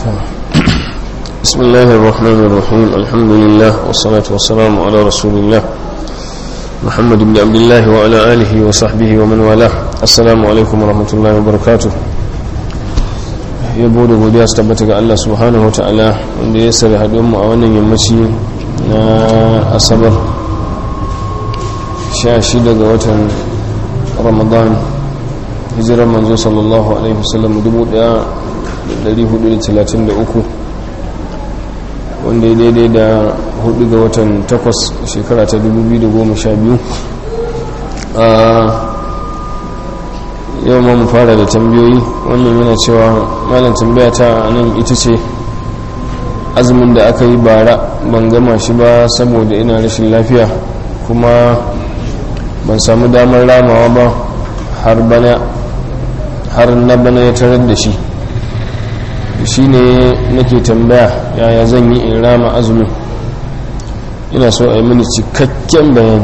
بسم الله الرحمن الرحيم الحمد لله والصلاة والسلام على رسول الله محمد بن عبد الله وعلى آله وصحبه ومن والاه السلام عليكم ورحمة الله وبركاته yabo da godiya su tabbata ga Allah subhanahu wa ta'ala wanda ya sare haɗuwanmu a wannan yammaci na asabar 16 ga watan ramadan hijirar manzo sallallahu alaihi wasallam 1433 wanda ya daidai da 4 ga watan 8 shekara ta 2012 yau ma mu fara da tambayoyi. Wannan yana cewa malam tambaya ta nan ita ce azumin da aka yi bara ban gama shi ba saboda ina rashin lafiya kuma ban samu damar ramawa ba har na bana ya tarar da shi ne nake tambaya yaya zan yi in rama azumin. Ina so a yi mini cikakken bayani.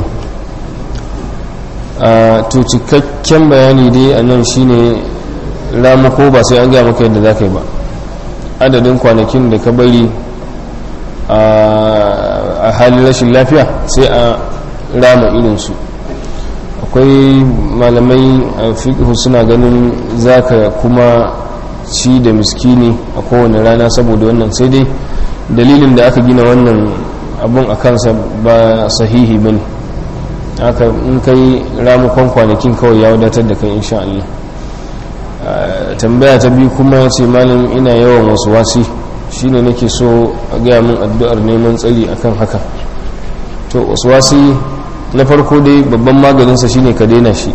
To cikakken bayani dai a nan shine rama ko ba sai an gaya maka yadda za ka yi ba, adadin kwanakin da ka bari a halin rashin lafiya sai a rama irinsu. Akwai malamai a fiqh suna ganin za ka kuma ci da miskini a kowane rana saboda wannan, sai dai dalilin da aka gina wannan abun a kansa ba sahihi ba ne. haka in kai ramukon kwanakin kawai ya wadatar da kai insha Allah. Tambaya ta biyu kuma ce malam ina yawan wasu wasi shine nake so a gaya min addu'ar neman tsari akan haka. To wasu wasi na farko dai babban maganinsa shine ka daina shi.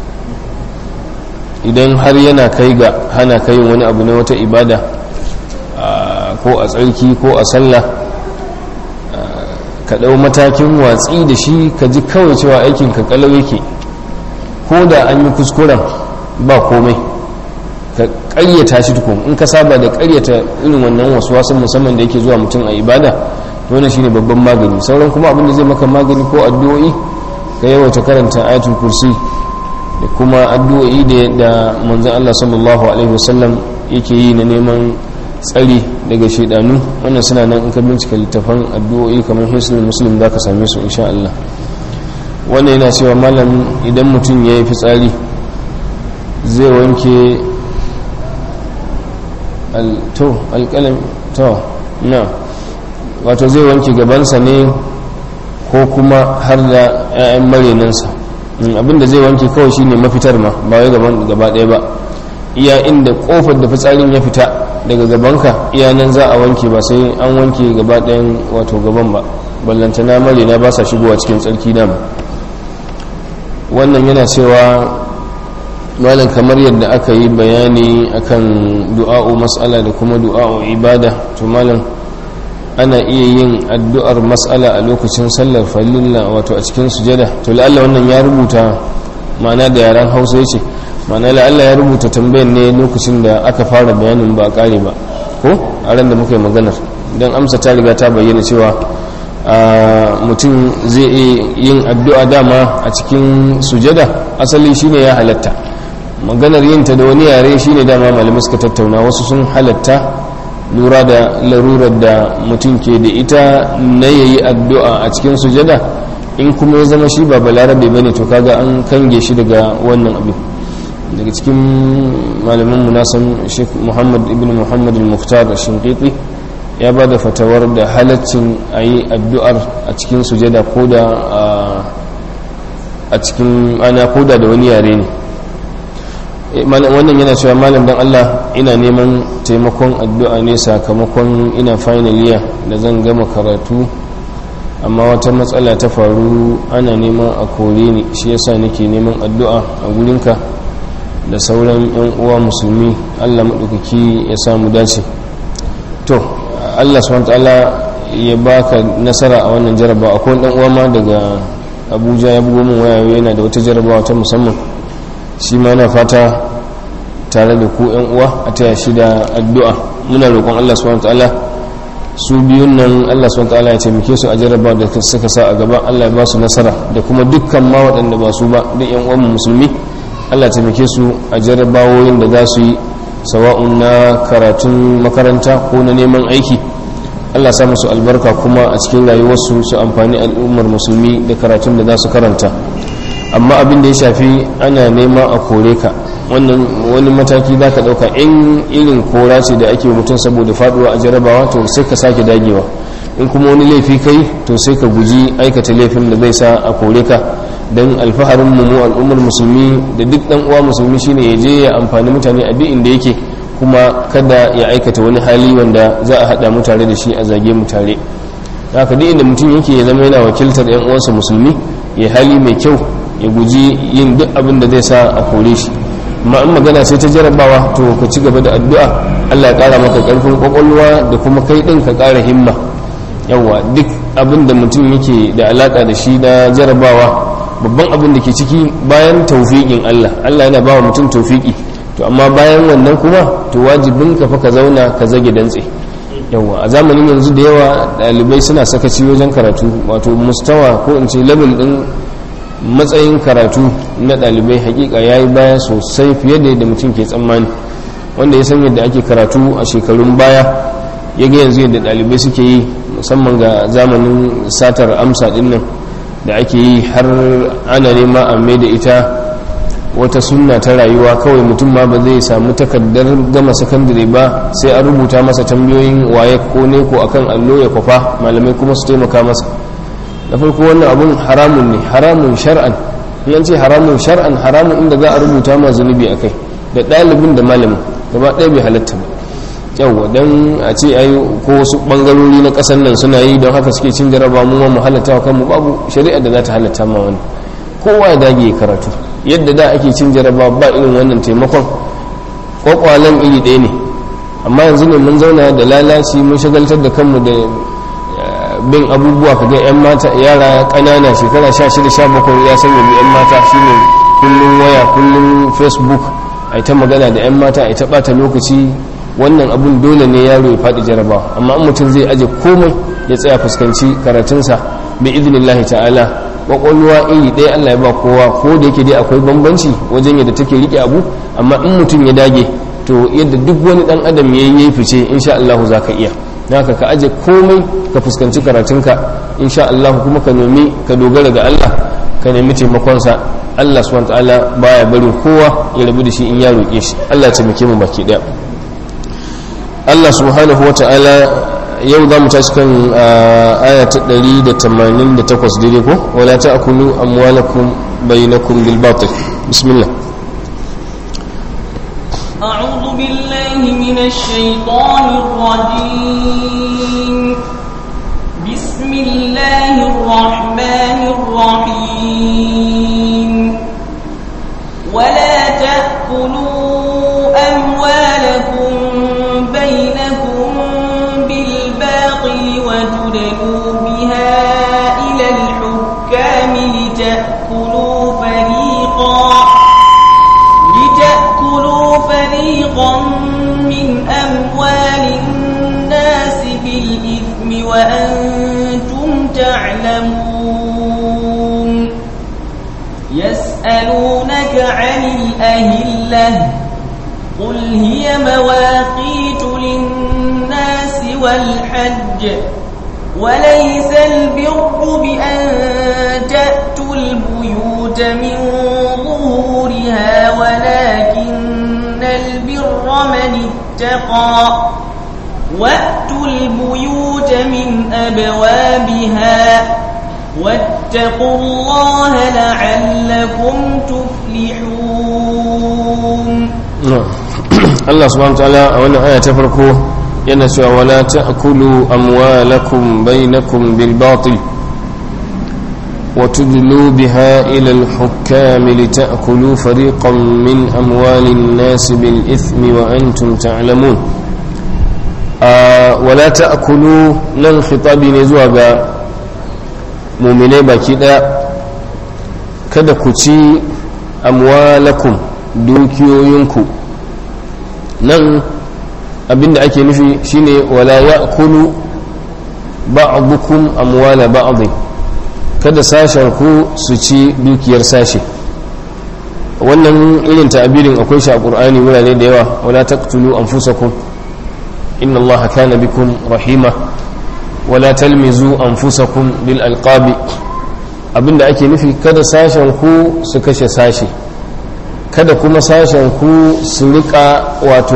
Idan har yana kai ga hana kai wani abu na wata ibada ko a tsarki ko a sallah, ka ɗau matakin watsi da shi, ka ji kawai cewa aikinka kalau yake, ko da an yi kuskuren ba komai, ka ƙaryata shi tukun. In ka saba da ƙaryata irin wannan wasu wasan musamman da yake zuwa mutum a ibada, to wannan shine babban magani. Sauran kuma abin da zai maka magani ko addu'o'i, ka yawaita karanta ayatul kursi da kuma addu'o'i da manzon Allah sallallahu alaihi wasallam yake yi na neman tsari daga shaidanu. Wannan suna nan in ka bincika littafan addu'o'i kamar hisnul muslim za ka same su insha Allah. Wannan yana cewa malam idan mutum ya yi fitsari zai wanke wato zai wanke gabansa ne ko kuma har da 'ya'yan marenansa. Abinda zai wanke kawai shine mafitar ma, ba wai gaban gaba ɗaya ba. Iya inda kofar da fitsarin ya fita daga gabanka iya nan za a wanke, ba sai an wanke gaba ɗayan wato gaban ba, ballantana marina ba sa shigowa cikin tsarki dama. Wannan yana cewa malam kamar yadda aka yi bayani akan du'a'u mas'ala da kuma du'a'u ibada, to malam ana iya yin addu'ar mas'ala a lokacin sallar farilla wato a cikin sujada. To la'alla wannan ya rubuta ma'ana da yaran Hausa yace, ma'ana la'alla ya rubuta tambayar ne lokacin da aka fara bayanin ba a kare ba, ko a ran da muka yi maganar, don amsa ta riga ta bayyana cewa mutum zai iya yin addu'a dama a cikin sujada. Asali shine ya halatta, maganar yinta da wani yare shine dama malamai suka tattauna. Wasu sun halatta lura da larurar da mutum ke da ita na yayi addu'a a cikin sujada. In kuma ya zama shi ba balarabe bane, to kaga an kange shi daga wannan abin. Daga cikin malaman munasan Sheikh Muhammad ibn Muhammad al-Mukhtar al-Shinqiti ya ba da fatawar da halaccin a yi addu'ar a cikin sujada ko da a cikin ana koda da wani yare ne. Wannan yana cewa malam dan Allah ina neman taimakon addu'a ne sakamakon ina final year da zan gama karatu, amma wata matsala ta faru ana neman a kore ni, shi yasa nake neman addu'a a gurinka da sauran yan uwa musulmi. Allah maɗaukaki ya samu dace. To Allah subhanahu wataala ya baka nasara a wannan jarabawa. Akwai dan uwa ma daga Abuja ya bugo min waya yana da wata jarabawa ta musamman, shi ma na fata tare da ku yan uwa a taya shi da addu'a. Muna roƙon Allah subhanahu wataala su biyun nan Allah subhanahu wataala ya taimake su a jarabawa da suka sa a gaba. Allah ya ba su nasara, da kuma dukkan ma waɗanda ba su ba, duk yan uwan musulmi Allah taimake su a jarabawoyin da za su yi sawa'un na karatun makaranta ko na neman aiki. Allah sa musu albarka kuma a cikin rayuwarsu su amfani al'ummar musulmi da karatun da za su karanta. Amma abin da ya shafi ana nema a kore ka, wannan wani mataki za ka ɗauka. In irin kora ce da ake mutum saboda faduwa a jarabawa, to sai ka sake dagewa. In kuma wani laifi kai, to sai ka guji aikata laifin da zai sa a kore ka. Don alfaharin mu al'ummar musulmi da duk ɗan uwa musulmi shine ya je ya amfani mutane a duk inda yake, kuma kada ya aikata wani hali wanda za a haɗa mu tare da shi a zage mu tare. Haka duk inda mutum yake ya zama yana wakiltar 'yan uwansa musulmi, ya hali mai kyau, ya guji yin duk abin da zai sa a kore shi. Amma in magana sai ta jarabawa, to ka ci gaba da addu'a, Allah ya ƙara maka ƙarfin ƙwaƙwalwa da kuma kai ɗin ka ƙara himma. Yawwa, duk abin da mutum yake da alaƙa da shi na jarabawa, babban abin da ke ciki bayan taufiƙin Allah yana ba wa mutum taufiƙi, to amma bayan wannan kuma to wajibin ka fa ka zauna ka zage dantse. Yawwa, a zamanin yanzu da yawa ɗalibai suna sakaci wajen karatu, wato mustawa ko in ce level ɗin matsayin karatu na ɗalibai hakika ya yi baya sosai fiye da yadda mutum ke tsammani. Wanda ya san yadda ake karatu a shekarun baya, ya ga yanzu yadda ɗalibai suke yi, musamman ga zamanin satar amsa ɗin nan da ake yi, har ana nema a mai da ita wata sunna ta rayuwa. Kawai mutum ma ba zai samu takardar gama sakandare ba sai an rubuta masa tambayoyin waye ko ne ko akan allo ya kwafa, malamai kuma su taimaka masa. Da farko wannan abun haramun ne, haramun shar'an. in ce haramun shar'an, haramun inda za a rubuta ma zunubi a kai, da ɗalibin da malamin gaba ɗaya bai halatta ba. yawwa don a ce ai ko wasu ɓangarori na ƙasar nan suna yi, don haka suke cin jaraba, mu ma mu halatta wa kanmu. babu shari'a da za ta halatta ma wani. kowa ya dage ya karatu. Yadda da ake cin jaraba ba irin wannan taimakon, kwakwalen iri ɗaya ne. amma yanzu ne mun zauna da lalaci, mun shagaltar da kanmu da bin abubuwa. kaga 'yan mata, yara ƙanana shekara 16-17 ya sanya bi 'yan mata shine kullum waya, kullum facebook, a ta magana da 'yan mata, a ta ɓata lokaci. wannan abun dole ne yaro ya faɗi jarabawa. amma in mutum zai aje komai ya tsaya fuskanci karatunsa bi idnillahi ta'ala, kwakwalwa iri ɗaya Allah ya ba kowa, ko da yake dai akwai bambanci wajen yadda take rike abu. amma in mutum ya dage, to yadda duk wani dan adam yayi fice, insha Allah za ka iya. haka ka aje komai ka fuskanci karatunka, insha Allah, kuma ka nemi, ka dogara ga Allah, ka nemi taimakonsa. Allah subhanahu wa ta'ala baya barin kowa ya rabu da shi in ya roƙe shi. Allah ya taimake mu baki ɗaya. Allah subhanahu wa ta'ala yau za mu tashi kan aya ta 188 daidai ko, wala ta'kulu amwalakum bainakum bil batil. Bismillah. أعوذ بالله من الشيطان الرجيم. بسم الله الرحمن الرحيم. ولا تأكلوا أموالكم بينكم بالباطل وتدلوا بها إلى الحكام لتأكلوا فريقا من أموال الناس بالإثم وأنتم تعلمون. يسألونك عن الأهلة قل هي مواقيت للناس والحج وليس البر بأن تأتوا البيوت من ظهورها ولكن البر من اتقى وأتوا البيوت من أبوابها واتقوا الله لعلكم تفلحون. Allah subhanahu wa ta'ala a wannan aya ta farko yana cewa wala ta'kulu amwalakum bainakum bil batil wa tudlu biha ila al hukam lita'kulu fariqan min amwalin nas bil ithmi wa antum ta'lamun. Wala ta'kulu nan khitabi ne zuwa ga mu'minai baki daya, kada ku ci amwalakum, dukiyoyinku. nan abinda ake nufi shine wala ya'kulu ba'dukum amwala ba'd, kada sashen ku su ci dukiyar sashe. wannan irin ta'abirin akwai shi a Qur'ani wurare da yawa, wala taqtulu anfusakum inna Allaha kana bikum rahima wala talmizu anfusakum bil alqabi. Abinda ake nufi kada sashen ku su kashe sashe, kada kuma sashen ku su rika wato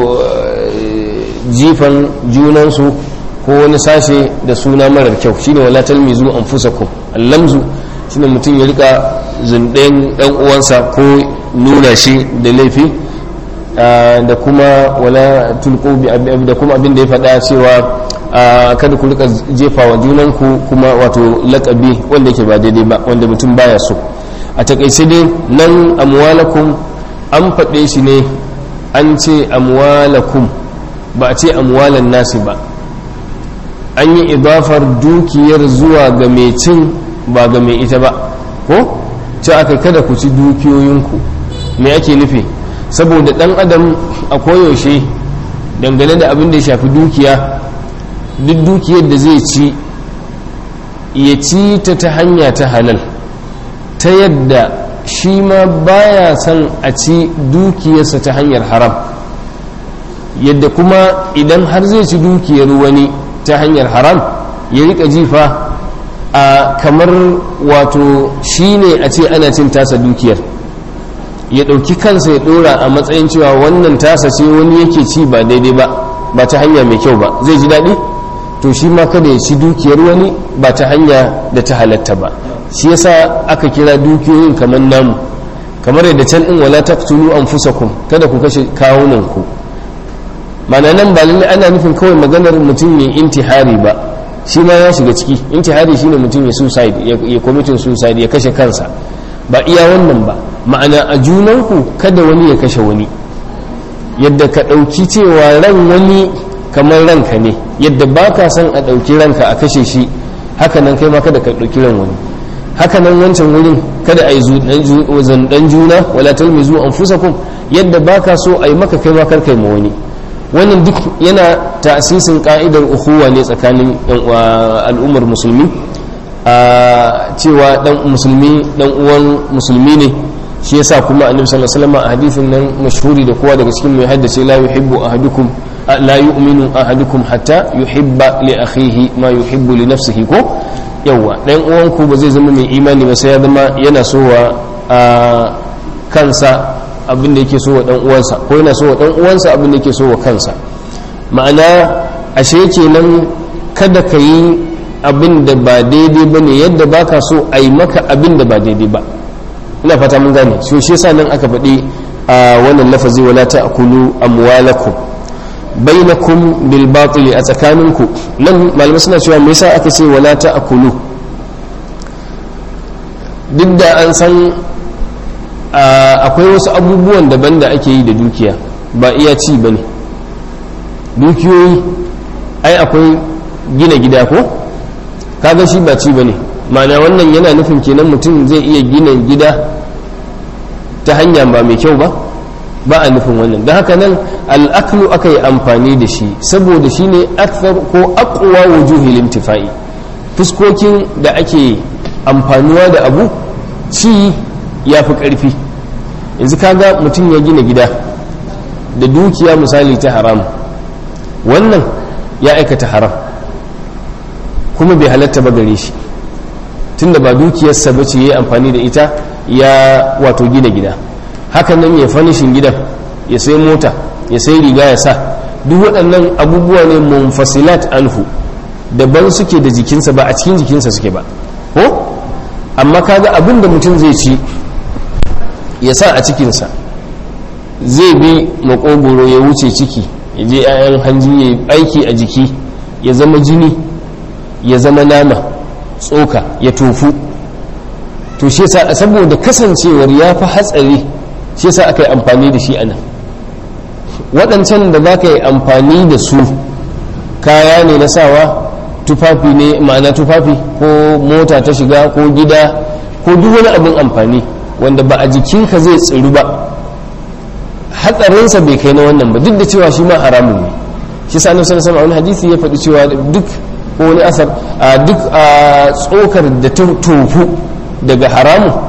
jifan junansu ko wani sashe da suna marar kyau, shine wala talmizu anfusakum. Allamzu shine mutum ya rika zunɗen ɗan uwansa ko nuna shi da laifi, da kuma wala tulqu bi da kuma abin da ya faɗa cewa kada ku rika jefa wa junanku kuma wato laƙabi wanda yake ba daidai ba, wanda mutum baya so. A takaice dai nan amwalakum an faɗe shi ne, an ce amwalakum ba a ce amwalan nasi ba, an yi idafar dukiyar zuwa ga mai cin ba ga mai ita ba, ko ce aka kada ku ci dukiyoyinku. me ake nufi? Saboda ɗan adam a koyaushe dangane da abin da ya shafi dukiya, duk dukiyar da zai ci ya ci ta hanya ta halal, ta yadda shi ma baya son a ci dukiyarsa ta hanyar haram, yadda kuma idan har zai ci dukiyar wani ta hanyar haram ya rika jifa a kamar wato shi ne a ce ana cin tasa dukiyar, ya ɗauki kansa ya ɗora a matsayin cewa wannan tasa ce wani yake ci ba daidai ba, ba ta hanya mai kyau ba, zai ji daɗi? To shi ma kada ya ci dukiyar wani ba ta hanya da ta halatta ba. Shi yasa aka kira dukiyoyin kamar namu, kamar yadda can ɗin wala taqtulu anfusakum, kada ku kashe kawunanku. Mana nan ba lalle ana nufin kawai maganar mutum ya intihari ba, shi ma ya shiga ciki. Intihari shine mutum ya suicide, ya committing suicide, ya kashe kansa, ba iya wannan ba. Ma'ana a junanku kada wani ya kashe wani, yadda ka ɗauki cewa ran wani kamar ranka ne, yadda ba ka son a ɗauki ranka a kashe shi, haka nan kai ma kada ka ɗauki ran wani. Haka nan wancan wurin kada a yi zanɗan juna, wala talmizu anfusakum, yadda ba ka so a yi maka kai ma kar kai ma wani. Wannan duk yana ta'asisin ka'idar ukhuwa ne tsakanin al'ummar musulmi, a cewa dan musulmi dan uwan musulmi ne. Shi yasa kuma annabi sallallahu alaihi wasallam a hadisin nan mashhuri da kowa daga cikin mai haddace, la yuhibbu ahadukum la yu'minu ahadukum hatta yuhibba li akhihi ma yuhibbu li nafsihi, ko yawa dan uwanku ba zai zama mai imani ba sai ya zama yana so wa kansa abin da yake so wa dan uwansa, ko yana so wa dan uwansa abin da yake so wa kansa. Ma'ana ashe kenan kada ka yi abin da ba daidai bane yadda baka so a yi maka abin da ba daidai ba. Ina fata mun gane. So shi yasa nan aka faɗi wannan lafazi wala ta'kulu amwalakum bainakum bil batil, a tsakaninku. Nan malamai suna cewa me yasa aka ce wala ta'kulu, duk da an san akwai wasu abubuwan daban da ake yi da dukiya, ba iya ci bane. Dukiyoyi ai akwai gina gida, ko kaga shi ba ci bane. Ma'ana wannan yana nufin kenan mutum zai iya gina gida ta hanya ba mai kyau ba, ba a nufin wannan. don haka nan al'aklu aka yi amfani da shi saboda shi ne akthar ko aqwa wujuhil intifa'i, fuskokin da ake amfanuwa da abu ci ya fi ƙarfi. Yanzu kaga mutum ya gina gida da dukiya misali ta haram, wannan ya aikata haram kuma bai halatta ba gare shi, tunda ba dukiyarsa ba ce ya yi amfani da ita ya wato gina gida. Hakan nan ya fanishin gidan, ya sai mota, ya sai riga ya sa, duk waɗannan abubuwa ne munfasilat anhu, daban suke da jikinsa, ba a cikin jikinsa suke ba, ko amma kaga abin da mutum zai ci ya sa a cikinsa, zai bi makogoro ya wuce ciki, ya je 'ya'yan hanji, ya aiki a jiki, ya zama jini, ya zama nama, tsoka, ya tofu. To shi yasa saboda kasancewar ya fi hatsari, shi yasa aka yi amfani da shi a nan. Waɗancan da za ka yi amfani da su kaya ne na sawa, tufafi ne, ma'ana tufafi ko mota ta shiga ko gida ko duk wani abin amfani wanda ba a jikinka zai tsiru ba, hatsarinsa bai kai na wannan ba, duk da cewa shi ma haramun ne. Shi sa annabi sallallahu alaihi wasallam wani hadisi ya faɗi cewa duk ko wani asar duk tsokar da ta tofu daga haramun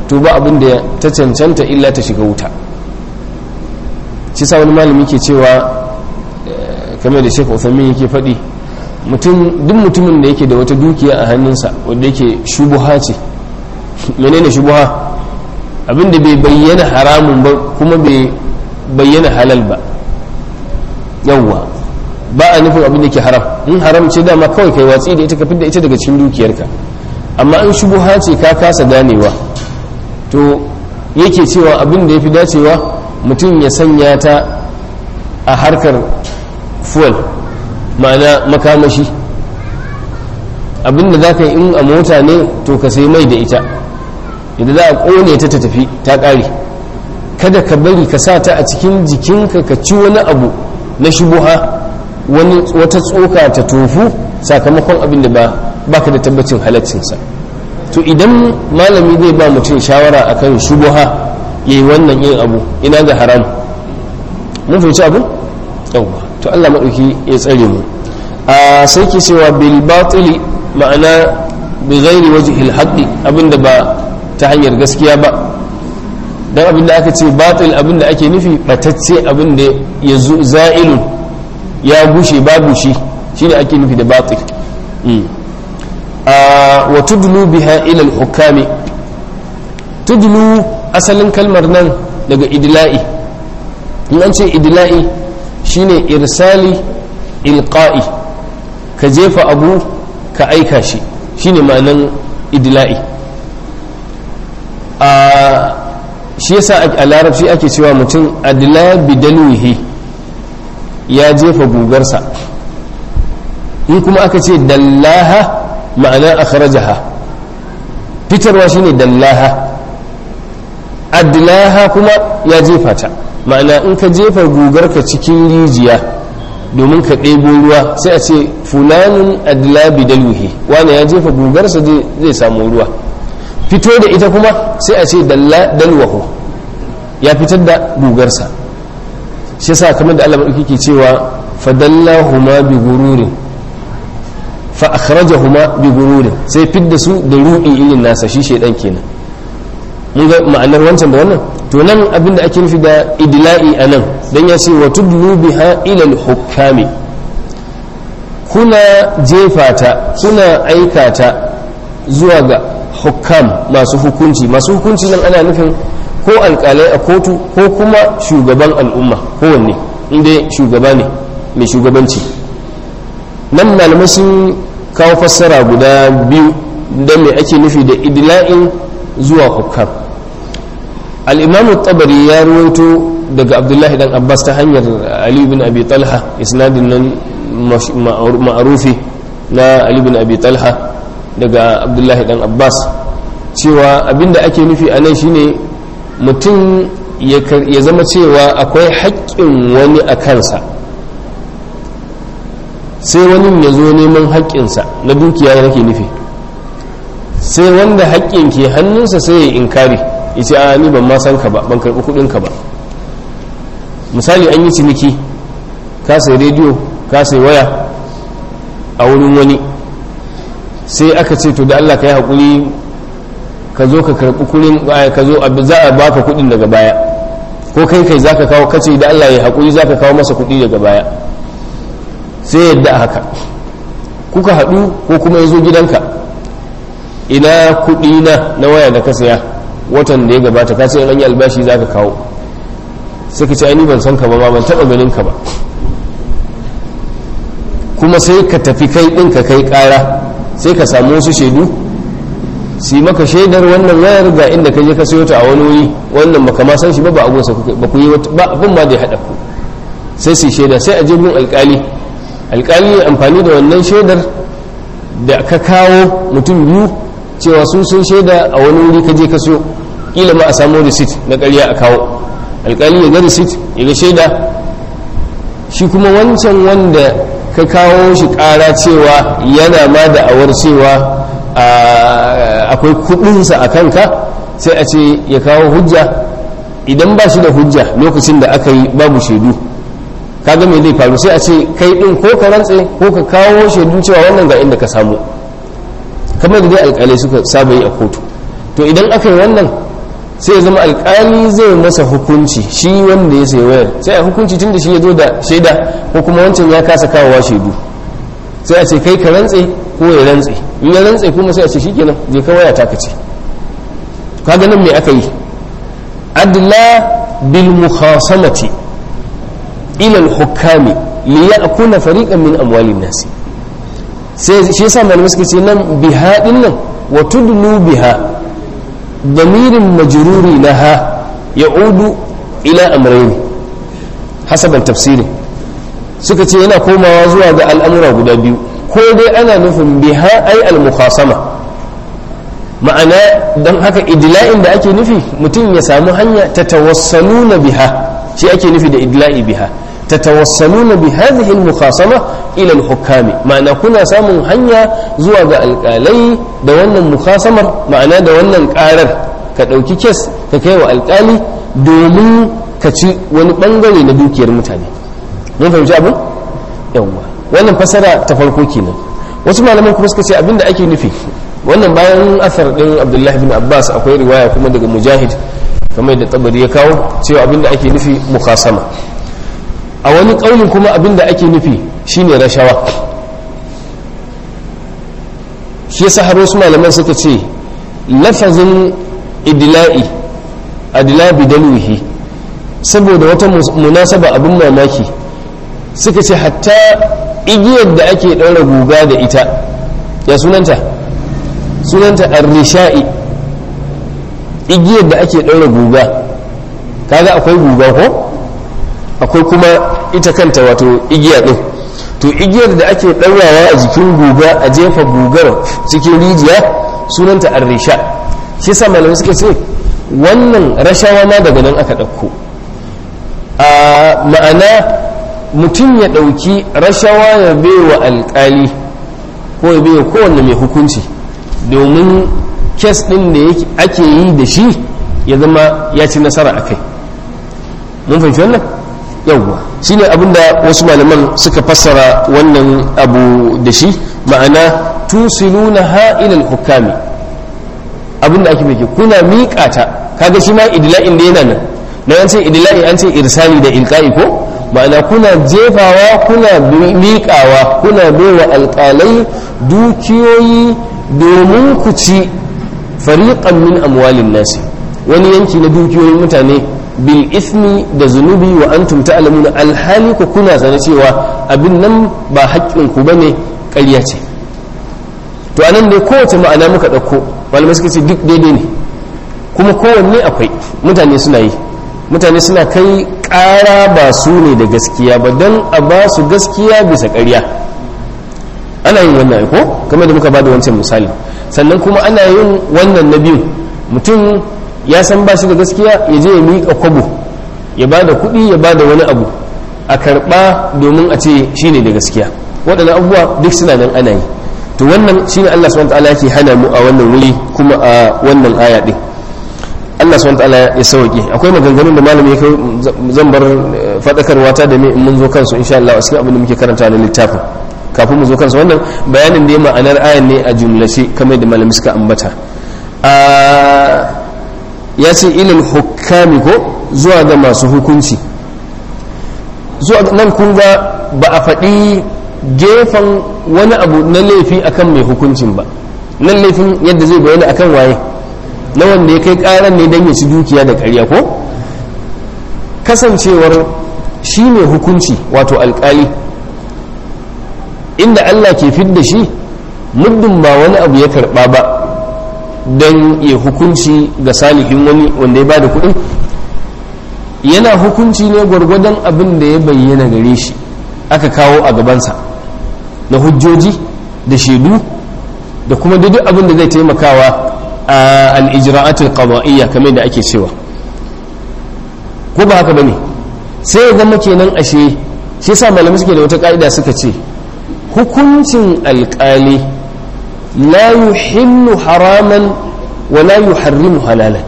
to ba abin da ta cancanta illa ta shiga wuta. shi sa wani malami ke cewa kamar da Sheikh Uthaymeen yake faɗi, duk mutumin da yake da wata dukiya a hannunsa wanda yake shubuha ce. menene shubuha? abinda bai bayyana haramun ba kuma bai bayyana halal ba. yawwa ba a nufin abin da ke haram. in haram ce dama kawai kai watsi da ita ka fidda ita daga cikin dukiyarka, amma in shubuha ce ka kasa ganewa, to yake cewa abin da ya fi dacewa mutum ya sanya ta a harkar fuel, ma'ana makamashi. abin da za ka yi in a mota ne to ka sai mai da ita, yadda za a ƙone ta tafi ta ƙare. kada ka bari ka sa ta a cikin jikinka ka ci wani abu na shubuha, wata tsoka ta tofu sakamakon abin da ba ka da tabbacin halaccinsa. to idan malami zai ba mutum shawara akan shubuha yayi wannan yin abu, ina ga haram. mun fahimci abu? yawwa to Allah madauki ya tsare mu. sai ke cewa bil batili, ma'ana bi ghairi wajhi al haqqi, abinda ba ta hanyar gaskiya ba. dan abinda aka ce batil, abinda ake nufi batacce, abinda ya za'ilun, ya gushe babu shi, shine ake nufi da batil. wa tudlu biha ila al hukami. tudlu asalin kalmar nan daga idla'i. in an ce idla'i shine irsali ilqa'i, ka jefa abu ka aika shi, shine ma'anan idla'i. shi yasa a larabci ake cewa mutum adla bidalwihi, ya jefa gugarsa. in kuma aka ce dallaha, ma'ana akhrajaha, fitarwa shine dallaha. adlaha kuma ya jefa ta, ma'ana in ka jefa gugarka cikin rijiya domin ka ɗebo ruwa sai a ce fulanun adla bidalwihi, wani ya jefa gugarsa zai samu ruwa. fito da ita kuma sai a ce dalwahu, ya fitar da gugarsa. shi yasa kamar da Allah madauki ke cewa fadallahuma bi gururin fa akhrajahuma bi gururin, sai fidda su da ruɗi irin nasa, shi shedan kenan. mun ga ma'anar wancan da wannan. to nan abinda ake nufi da idla'i anan, dan ya ce wa tudlu biha ila al-hukami, kuna jefata, kuna aikata zuwa ga hukam, masu hukunci. masu hukunci nan ana nufin ko alƙalai a kotu ko kuma shugaban al'umma, kowanne inda shugaba ne mai shugabanci. nan malamai sun kawo fassara guda biyu da mai ake nufi da idla'in zuwa hukam. al-imam tabari ya ruwaito daga abdullahi dan abbas ta hanyar ali bin abi talha, isnadin nan ma'arufi na ali bin abi talha daga abdullahi dan abbas, cewa abinda ake nufi a nan shine mutum ya zama cewa akwai haƙƙin wani a kansa, sai wani ya zo neman haƙƙinsa na dukiya yake nufi, sai wanda haƙƙin ke hannunsa sai ya inkari, ya ce a ni ban ma san ka ba, ban karɓi kuɗinka ba. misali an yi ciniki, ka sai rediyo, ka sai waya a wurin wani, sai aka ce to da Allah ka yi haƙuri, ka zo ka karɓi kuɗin, ka zo za a baka kuɗin daga baya, ko kai za ka kawo, kace da Allah ya haƙuri za ka kawo masa kuɗi daga baya, sai yadda a haka. kuka haɗu ko kuma ya zo gidanka, ina kuɗi na waya da ka saya watan da ya gabata, ka ce an yi albashi za ka kawo, sai ka ce ni ban san ka ba, ban taɓa ganin ka ba. kuma sai ka tafi kai ɗin ka kai ƙara, sai ka samu wasu shaidu su yi maka shaidar wannan wayar ga inda ka je ka sayo ta a wani wuri, wannan baka ma san shi ba, ba abunsa ba ku yi ba abun ma da ya haɗa ku, sai su shaida, sai a je gun alƙali ya amfani da wannan shaidar da ka kawo mutum biyu cewa sun shaida a wani wuri ka je ka sayo, kila ma a samu receipt na ƙarya a kawo, alƙali ya ga receipt ya ga shaida, shi kuma wancan wanda ka kawo shi ƙara cewa yana ma da awar cewa akwai kudinsa a kanka, sai a ce ya kawo hujja. idan ba shi da hujja lokacin da aka yi babu shaidu, kaga me zai faru? sai a ce kai din ko ka rantse ko ka kawo shaidun cewa wannan ga inda ka samu, kamar da dai alƙalai suka saba yi a kotu. to idan aka yi wannan sai ya zama alƙali zai masa hukunci shi wanda ya sayi wayar, sai a hukunci tun da shi ya zo da shaida ko kuma wancan ya kasa kawowa shaidu, sai a ce kai ka rantse ko ya rantse, in ya rantse kuma sai a ce shikenan je ka waya ta kace. kaga nan me aka yi? adla bil mukhasamati ila al hukami li ya'kuna fariqan min amwalin nas. sai shi yasa malamai suka ce nan biha din nan wa tudlu biha damirin majruri laha ya'udu ila amrayn hasaban tafsirin. suka ce yana komawa zuwa ga al'amura guda biyu, ko dai ana nufin biha ai al-mukhasama, ma'ana don haka idla'in da ake nufi mutum ya samu hanya tatawassaluna biha, shi ake nufi da idla'i biha, tatawassaluna bi hadhihi al-mukhasama ila al-hukami, ma'ana kuna samun hanya zuwa ga alƙalai da wannan mukhasamar, ma'ana da wannan ƙarar ka ɗauki kes ka kai wa alƙali domin ka ci wani ɓangare na dukiyar mutane. mun fahimci abin? yawwa wannan fasara ta farko kenan. wasu malaman kuma suka ce abinda ake nufi, wannan bayan asar din Abdullahi bin Abbas akwai riwaya kuma daga Mujahid kamar da Tabari ya kawo cewa abinda ake nufi mukhasama. a wani kaulin kuma abinda ake nufi shine rashawa. shi yasa har wasu malaman suka ce lafazin idla'i adla bidalwihi saboda wata munasaba abin mamaki, suka ce hatta igiyar da ake ɗaura guga da ita, ya sunanta ar-risha'i, igiyar da ake ɗaura guga, kaga akwai guga ko akwai kuma ita kanta wato igiya ɗin, to igiyar da ake ɗaurawa a jikin guga a jefa gugar cikin rijiya sunanta ar-risha. shi sa malamai suka ce wannan rashawa ma daga nan aka ɗauko, ma'ana mutum ya ɗauki rashawa ya baiwa alƙali ko ya baiwa kowanne mai hukunci domin kes ɗin da ake yi da shi ya zama ya ci nasara a kai. mun fahimci wannan? yawwa shi ne abinda wasu malaman suka fassara wannan abu da shi, ma'ana tusiluna ha'ilal hukami, abinda ake mai kuna miƙa ta. kaga shi ma idla'in da yana nan na an ce idla'i an ce irsali da ilka'i ko, ma'ana kuna jefawa kuna miƙawa kuna baiwa alƙalai dukiyoyi domin ku ci fariqan min amwalin nasi, wani yanki na dukiyoyin mutane bil ismi da zunubi wa antum ta'lamuna, alhali ku kuna sane cewa abin nan ba haƙƙin ku bane, ƙarya ce. to anan dai kowace ma'ana muka ɗauko malamai suka ce duk daidai ne, kuma kowanne akwai, mutane suna yi, mutane suna kai ƙara ba su ne da gaskiya ba don a ba su gaskiya bisa ƙarya, ana yin wannan ko kamar da muka ba da wancan misali. sannan kuma ana yin wannan na biyu, mutum ya san ba shi da gaskiya ya je ya miƙa kwabo ya ba da kuɗi ya ba da wani abu a karɓa domin a ce shi ne da gaskiya. waɗannan abubuwa duk suna nan ana yi. to wannan shi ne Allah subhanahu wa ta'ala yake hana mu a wannan wuri kuma a wannan aya ɗin. Allah subhanahu wa ta'ala ya sauke. akwai maganganun da malami ya kai zan bar faɗakarwa ta da in mun zo kansu insha Allah a cikin abin da muke karanta na littafin kafin mu zo kansu. wannan bayanin da ya ma'anar ayan ne a jumlace kamar da malami suka ambata. ya ce ilal hukami ko zuwa ga masu hukunci, zuwa nan kun ga ba a faɗi gefen wani abu na laifi akan mai hukuncin ba, nan laifin yadda zai bayyana akan waye, na wanda ya kai ƙaran ne don ya ci dukiya da ƙarya ko kasancewar shi mai hukunci wato alƙali, inda Allah ke fidda shi muddin ba wani abu ya karɓa ba don ya hukunci ga salihin wani wanda ya ba da kuɗin, yana hukunci ne gwargwadon abin da ya bayyana gare shi aka kawo a gabansa na hujjoji da shaidu da kuma duk abin da zai taimakawa a al'ijra'atul qada'iyya kamar da ake cewa, ko ba haka bane? sai ya zama kenan ashe shi yasa malamai suke da wata ka'ida suka ce hukuncin alƙali la yuhillu haraman wa la yuharrimu halalan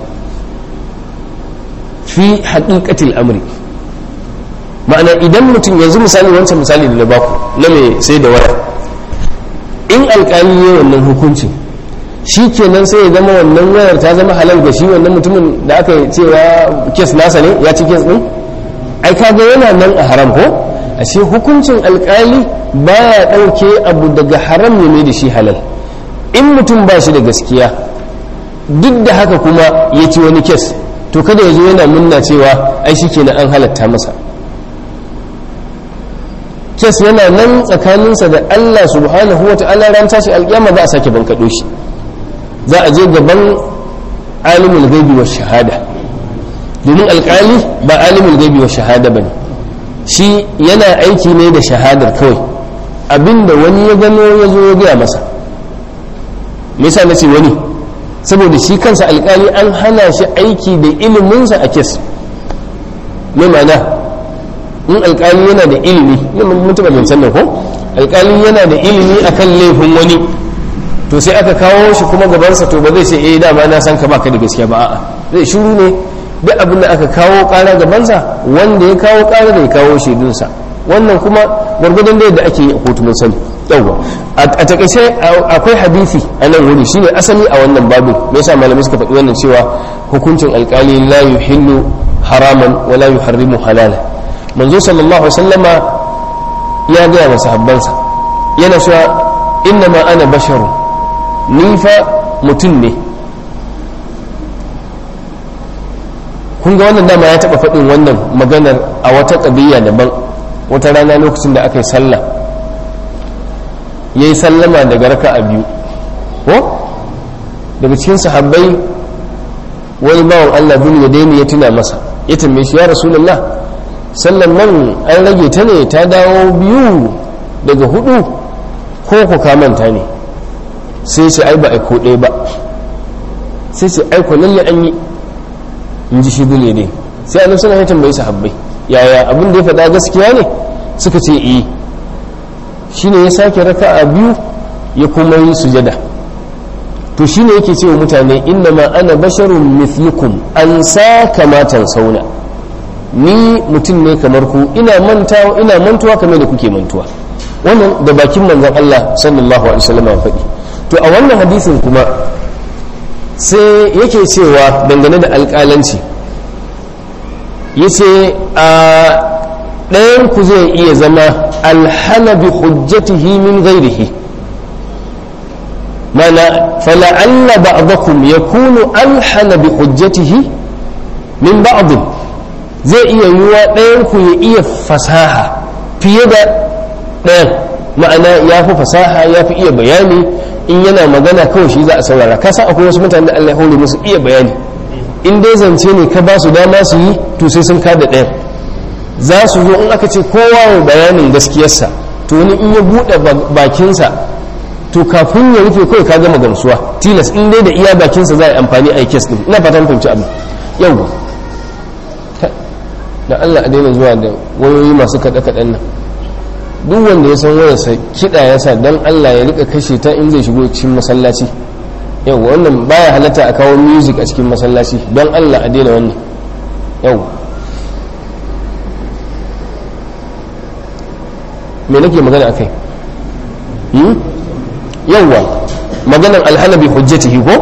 fi haqiqatil amri. ma'ana idan mutum yanzu misali wancan misali da na baku na mai sai da waya, in alƙali ya wannan hukuncin shi kenan sai ya zama wannan wayar ta zama halal ga shi wannan mutumin da aka cewa kes nasa ne ya ci kes din ai kaga yana nan a haram ko ashe hukuncin alkali baya dauke abu daga haram ya mai da shi halal. In mutum ba shi da gaskiya duk da haka kuma ya ci wani kes to kada ya zo yana munna cewa ai shi kenan an halatta masa. Kes yana nan tsakaninsa da Allah subhanahu wa ta'ala ran tashi alƙiyama za a sake bankaɗo shi, za a je gaban alimul gaibi wa shahada, domin alƙali ba alimul gaibi wa shahada bane, shi yana aiki ne da shahadar kawai, abinda wani ya gano ya zo ya gaya masa. Me yasa nace wani? Saboda shi kansa alƙali an hana shi aiki da iliminsa a kes. Me ma'ana? In alƙali yana da ilimi, mun taɓa zancen nan ko? Alƙali yana da ilimi akan laifin wani, to sai aka kawo shi kuma gabansa, to ba zai ce dama na san ka baka da gaskiya ba, a'a zai shiru ne. Duk abin da aka kawo ƙara gabansa, wanda ya kawo ƙara da ya kawo shaidunsa, wannan kuma gwargwadon da yadda ake yi a kotu mun sani. Yawwa a takaice akwai hadisi a nan wuri shine asali a wannan babu. Me yasa malamai suka faɗi wannan cewa hukuncin alƙali la yuhillu haraman wa la yuharrimu halala. Manzo sallallahu alaihi wasallama ya ga masahabbansa yana cewa innama ana basharun, ni fa mutum ne. Kun ga wannan dama ya taɓa faɗin wannan maganar a wata ƙabiyya daban. Wata rana lokacin da aka yi sallah ya yi sallama daga raka'a biyu ko daga cikin sahabbai wani bawan Allah bin Yadaini ya tuna masa, ya tambaye shi, ya Rasulullah, sallan nan an rage ta ne ta dawo biyu daga hudu ko ku ka manta ne? Sai ce ai ba ai ko ɗaya ba. Sai ce ai ko lalle an yi, in ji shi bin Yadaini. Sai annabi sallallahu alaihi wasallam ya tambaye sahabbai, yaya abin da ya faɗa gaskiya ne? Suka ce eh. Shine ya sake raka'a biyu ya kuma yi sujada. To shine yake cewa mutane, innama ana basharun mithlukum, an sa kamatan sauna, ni mutum ne kamar ku, ina mantuwa kamar da kuke mantuwa. Wannan da bakin manzon Allah sallallahu alaihi wasallam ya faɗi. To a wannan hadisin kuma sai yake cewa dangane da alƙalanci, yace a ɗayan ku zai iya zama alhana bi hujjatihi min ghairihi, mana fala'alla ba'dakum yakunu alhana bi hujjatihi min ba'd. Zai iya yiwa ɗayan ku ya iya fasaha fiye da ɗayan, ma'ana ya fi fasaha, ya fi iya bayani. In yana magana kawai shi za a saurara. Ka san akwai wasu mutane da Allah ya hore musu iya bayani, in dai zance ne ka ba su dama su yi, to sai sun kada ɗayan. Za su zo in aka ce kowa ya bayanin gaskiyarsa, to wani in ya buɗe bakinsa, to kafin ya rufe kawai ka gama gamsuwa, tilas in dai da iya bakinsa za a yi amfani a kes ɗin. Ina fatan fahimci abin. Yau da Allah a daina zuwa da wayoyi masu kaɗe-kaɗen nan. Duk wanda ya san wayarsa kiɗa ya sa, don Allah ya rika kashe ta in zai shigo cikin masallaci. Yau wannan baya halatta a kawo music a cikin masallaci, don Allah a daina wannan. Yau me nake magana a kai? Yawwa maganan alhanabi hujjatihi ko?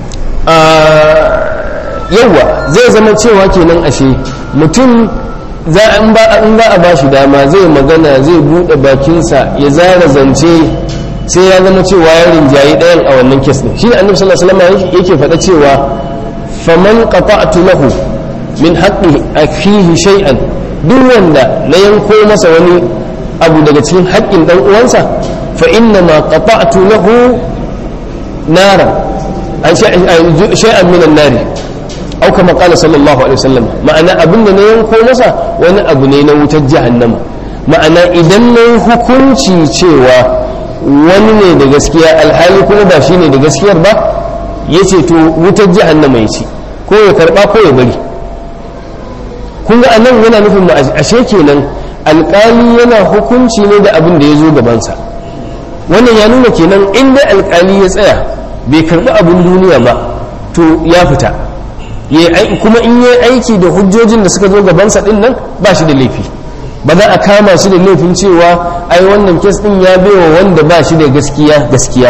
Yawwa zai zama cewa kenan ashe mutum in ba a ba shi dama zai magana, zai buɗe bakinsa ya zara zance, sai ya zama cewa ya rinjayi ɗayan a wannan kes ɗin. Shi ne annabi sallallahu alaihi wasallam yake faɗa cewa faman qata'tu lahu min haqqi akhihi shay'an, duk wanda na yanko masa wani abu daga cikin haƙƙin ɗan uwansa, fa inna ma qata'tu lahu nara an shay'an min an-nari aw kama qala sallallahu alaihi wasallam. Ma'ana abin da na yanko masa wani abu ne na wutar jahannama. Ma'ana idan na yi hukunci cewa wani ne da gaskiya alhali kuma ba shi ne da gaskiyar ba, yace to wutar jahannama ya ci, ko ya karba ko ya bari. Kun ga anan yana nufin mu ashe kenan alƙali yana hukunci ne da abin da ya zo gabansa. Wannan ya nuna kenan in dai alƙali ya tsaya bai karɓi abin duniya ba, to ya fita. Kuma in yi aiki da hujjojin da suka zo gabansa ɗin nan, ba shi da laifi. Ba za a kama shi da laifin cewa ai wannan kes ɗin ya baiwa wanda ba shi da gaskiya ba.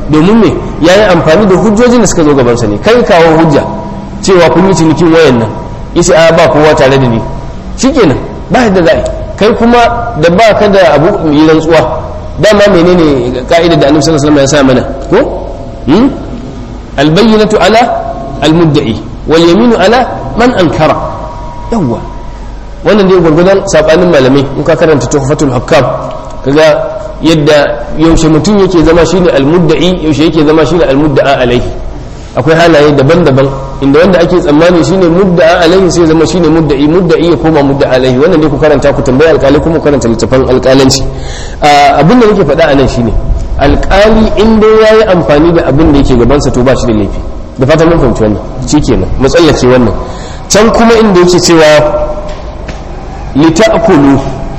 domin me yayi amfani da hujjojin da suka zo gaban sa ne. Kai kawo hujja cewa kun yi cinikin wayan nan, yace a ba kowa tare da ni, shikenan ba yadda za kai kuma da ba ka da abu yi rantsuwa. Dama menene ka'idar da Annabi sallallahu alaihi wasallam ya sa mana ko albayyinatu ala almudda'i wal yaminu ala man ankara. Yawwa wannan dai gurgudan sabanin malamai in ka karanta tuhfatul hukam kaga yadda yaushe mutum yake zama shine almudda'i, yaushe yake zama shine almudda'a alaihi. Akwai halaye daban-daban inda wanda ake tsammani shine mudda'a alaihi sai zama shine mudda'i ya koma mudda'a alaihi. Wannan dai ku karanta ku tambayi alƙali kuma ku karanta littafin alƙalanci. Abin da nake faɗa a nan shine alƙali in dai yayi amfani da abin da yake gabansa to ba shi da laifi. Da fatan mun fahimci wannan shikenan mu tsallake wannan. Can kuma inda yake cewa lita'kulu,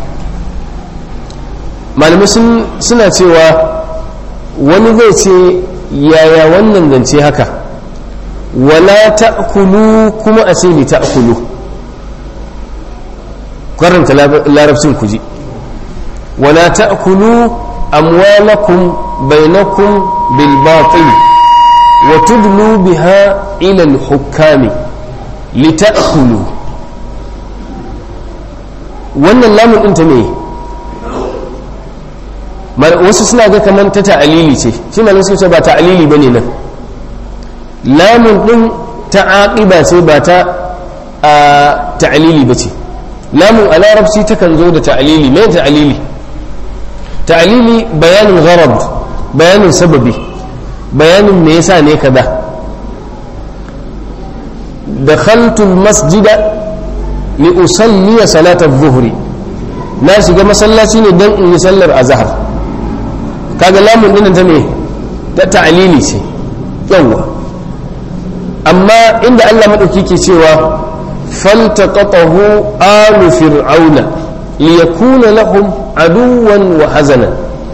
malamai suna cewa wani zai ce yaya wannan zance haka, wala ta'kulu kuma a ce li ta'kulu. karanta larabcin kuji, wala ta'kulu amwalakum bainakum bil batil wa tudlu biha ila al hukami li ta'kulu. wannan lamun din ta me wasu suna ga kaman ta ta'alili ce, shi malamin suka ce ba ta'alili bane nan, lamun din ta aqiba ce ba ta ta'alili bace. lamun a larabci takan zo da ta'alili. me ta'alili? ta'alili bayanin gharad, bayanin sababi, bayanin me yasa ne kaza. dakhaltu almasjida li usalli salat adh-dhuhri, na shiga masallaci ne dan in yi sallar azhar. kaga lamun din ta me ta ta'alili ce. yawa amma inda Allah madauki ke cewa faltaqatahu alu fir'auna liyakuna lahum aduwan wa hazana,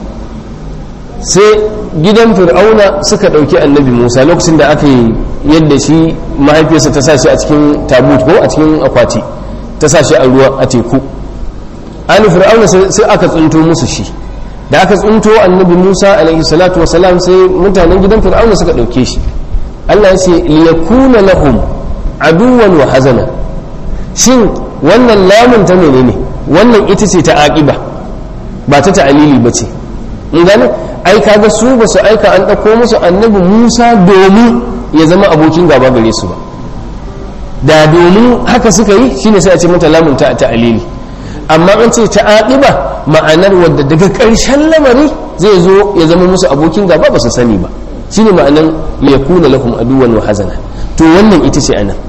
sai gidan fir'auna suka dauki annabi Musa lokacin da aka yi yadda shi mahaifiyarsa ta sashi a cikin tabut ko a cikin akwati, ta sashi a ruwa a teku. alu fir'auna sai aka tsunto musu shi, da aka tsunto annabi Musa alaihi salatu wasalam sai mutanen gidan fir'auna suka dauke shi. Allah ya ce liyakuna lahum aduwan wa hazana. shin wannan lamun ta menene? wannan ita ce ta aqiba ba ta ta'alili bace. in gane ai kaga su ba su aika an dauko musu annabi Musa domin ya zama abokin gaba gare su ba, da domin haka suka yi shine sai a ce mata lamun ta ta'alili. amma an ce ta aqiba ma'anar wadda daga ƙarshen lamari zai zo ya zama musu abokin gaba ba su sani ba, shine ma'anar liyakuna lahum aduwan wa hazana. to wannan ita ce anan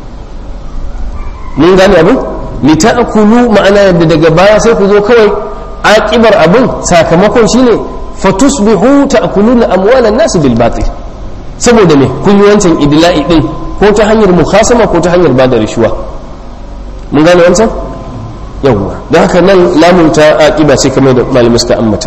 mun gane abin lita'kulu, ma'ana yadda daga baya sai ku zo kawai aqibar abin sakamakon shine fatusbihu ta'kuluna amwalan nas bil batil. saboda me kun yi wancan idla'i din ko ta hanyar mukhasama ko ta hanyar bada rishuwa. mun gane wancan yawwa. don haka nan lamun ta aqiba ce kamar da malamai suka ambata.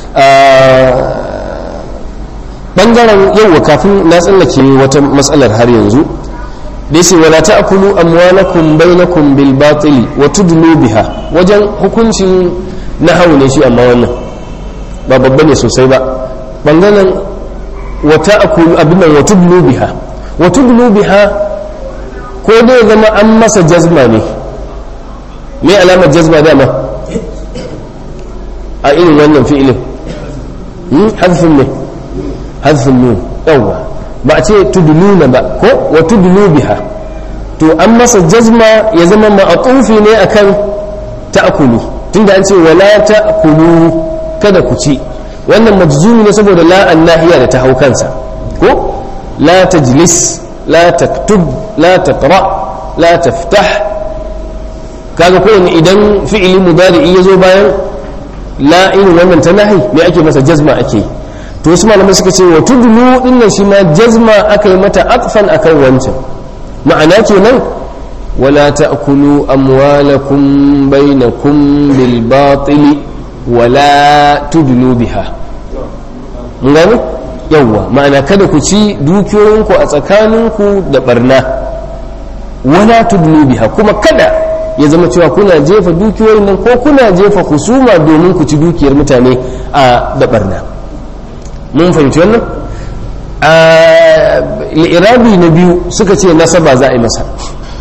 bangaren yawwa kafin na tsallake wata matsalar har yanzu da yace wala ta'kulu amwalakum bainakum bil batil wa tudlu biha, wajen hukuncin nahwu ne shi, amma wannan ba babba ne sosai ba. bangaren wa ta'kulu abin wa tudlu biha, wa tudlu biha ko dai zama an masa jazma ne. me alamar jazma dama a irin wannan fi'ilin? hadfin ne, hadfin nun. yawwa ba a ce tudluna ba ko wa tudlu biha, to an masa jazma ya zama ma'atufi ne akan ta'kulu, tunda an ce wala ta'kulu kada ku ci. wannan majzumi ne saboda la annahiya da ta hau kansa ko la tajlis, la taktub, la taqra, la taftah. kaga ko idan fi'ili mudari ya zo bayan la irin wannan ta nahi me ake masa jazma ake. to wasu malamai suka ce wa tudlu dinnan shi ma jazma aka yi mata atfan akan wancan. ma'ana kenan wala ta'kulu amwalakum bainakum bil batil wala tudlu biha. mun gane yawwa, ma'ana kada ku ci dukiyoyinku a tsakaninku da barna, wala tudlu biha kuma kada ya zama cewa kuna jefa dukiyoyin nan ko kuna jefa husuma domin ku ci dukiyar mutane a da barna. mun fahimci wannan. Irabi na biyu suka ce nasaba za a yi masa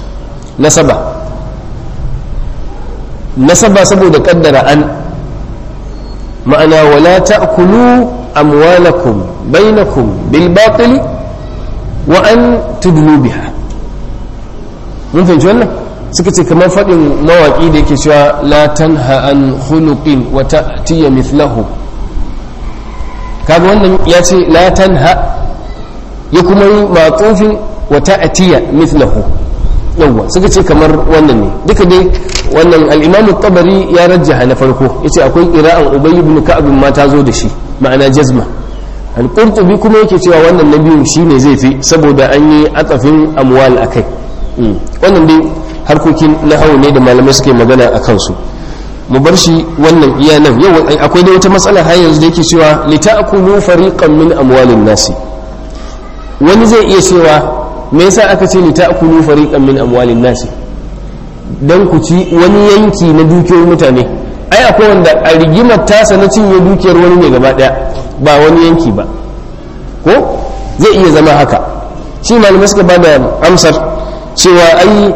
nasaba saboda kaddara an, ma'ana wala ta'kulu amwalakum bainakum bil batil wa an tudlu biha. mun fahimci wannan. suka ce kamar faɗin mawaƙi da yake cewa la tanha an khuluqin wa ta'tiya mithlahu. kaga wannan ya ce la tanha, ya kuma yi matsufin wa ta'tiya mithlahu. yawwa suka ce kamar wannan ne duka dai. wannan al-Imam at-Tabari ya rajjaha na farko, yace akwai qira'an Ubay ibn Ka'ab ma ta zo da shi ma'ana jazma. al-Qurtubi kuma yake cewa wannan na biyun shine zai fi saboda an yi atsafin amwal akai. wannan dai harkokin nahawu ne da malamai suke magana a kansu, mu bar shi wannan iya nan. yau akwai da wata matsala har yanzu da yake cewa lita'kulu fariqan min amwalin nasi. wani zai iya cewa me yasa aka ce lita'kulu fariqan min amwalin nasi, dan ku ci wani yanki na dukiyar mutane. ai akwai wanda a rigimar tasa na cinye dukiyar wani ne gaba daya, ba wani yanki ba, ko zai iya zama haka. shi malamai suka bada amsar cewa ai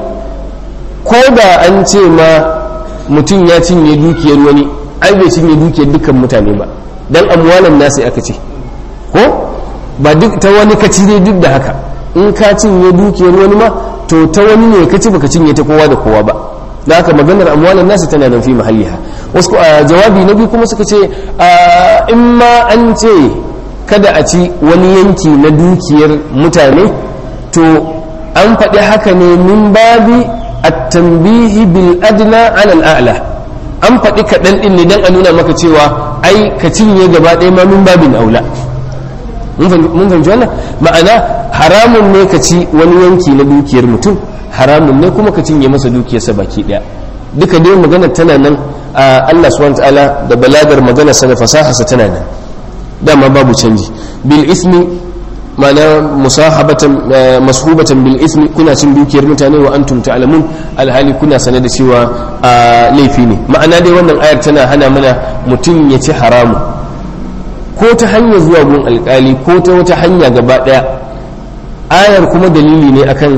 ko da an ce ma mutum ya cinye dukiyar wani, ai bai cinye dukiyar dukkan mutane ba, dan amwalan nasi aka ce, ko ba duk ta wani kaci dai. duk da haka in ka cinye dukiyar wani ma to ta wani ne kaci, baka cinye ta kowa da kowa ba. da haka maganar amwalan nasi tana nan fi mahalliha. wasu a jawabi na biyu kuma suka ce in ma an ce kada a ci wani yanki na dukiyar mutane, to an faɗi haka ne min babi at-tanbihi bil adna ala al-a'la. an faɗi kaɗan ɗin ne don a nuna maka cewa ai ka cinye gaba ɗaya ma min babin aula. mun fahimci wannan. ma'ana haramun ne ka ci wani yanki na dukiyar mutum, haramun ne kuma ka cinye masa dukiyarsa baki ɗaya. duka dai magana tana nan a Allah subhanahu wa ta'ala da balagar magana sa da fasaharsa tana nan, dama babu canji. bil ismi ma'ana musahabatan mashubatan bil ismi, kuna cin dukiyar mutane wa antum ta'lamun, alhali kuna sane da cewa laifi ne. ma'ana dai wannan ayar tana hana mana mutum ya ci haramu, ko ta hanyar zuwa gun alkali ko ta wata hanya gaba daya. ayar kuma dalili ne akan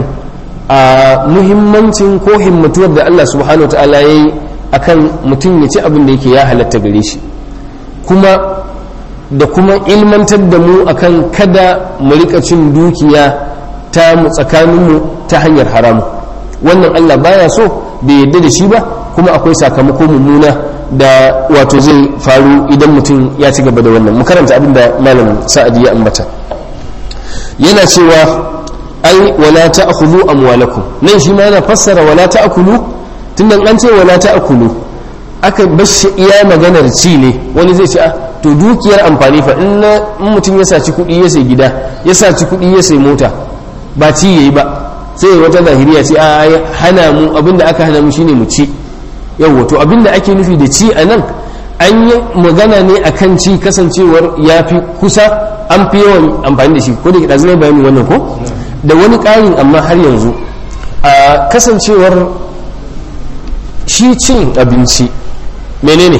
muhimmancin ko himmatuwar da Allah subhanahu ta'ala yayi akan mutum ya ci abin da yake ya halatta gare shi, kuma da kuma ilmantar da mu akan kada mu rika cin dukiya ta mu tsakaninmu ta hanyar haramu. wannan Allah baya so, bai yadda da shi ba, kuma akwai sakamako mummuna da wato zai faru idan mutum ya ci gaba da wannan. mu karanta abin da malam Sa'adi ya ambata, yana cewa ai wala ta'khudhu amwalakum. nan shi ma yana fassara wala ta'kulu, tunda an ce wala ta'kulu aka bashi iya maganar ci ne. wani zai ce to dukiyar amfani fa in mutum ya saci kuɗi ya sai gida, ya saci kuɗi ya sai mota, ba ci yayi ba, sai wata zahiriya ce a hana mu, abinda aka hana mu shine mu ci. yawa to abinda ake nufi da ci anan, an yi magana ne akan ci kasancewar ya fi kusa, an fi yawan amfani da shi, ko da ke ɗazu bayani wannan ko da wani ƙarin. amma har yanzu a kasancewar shi cin abinci menene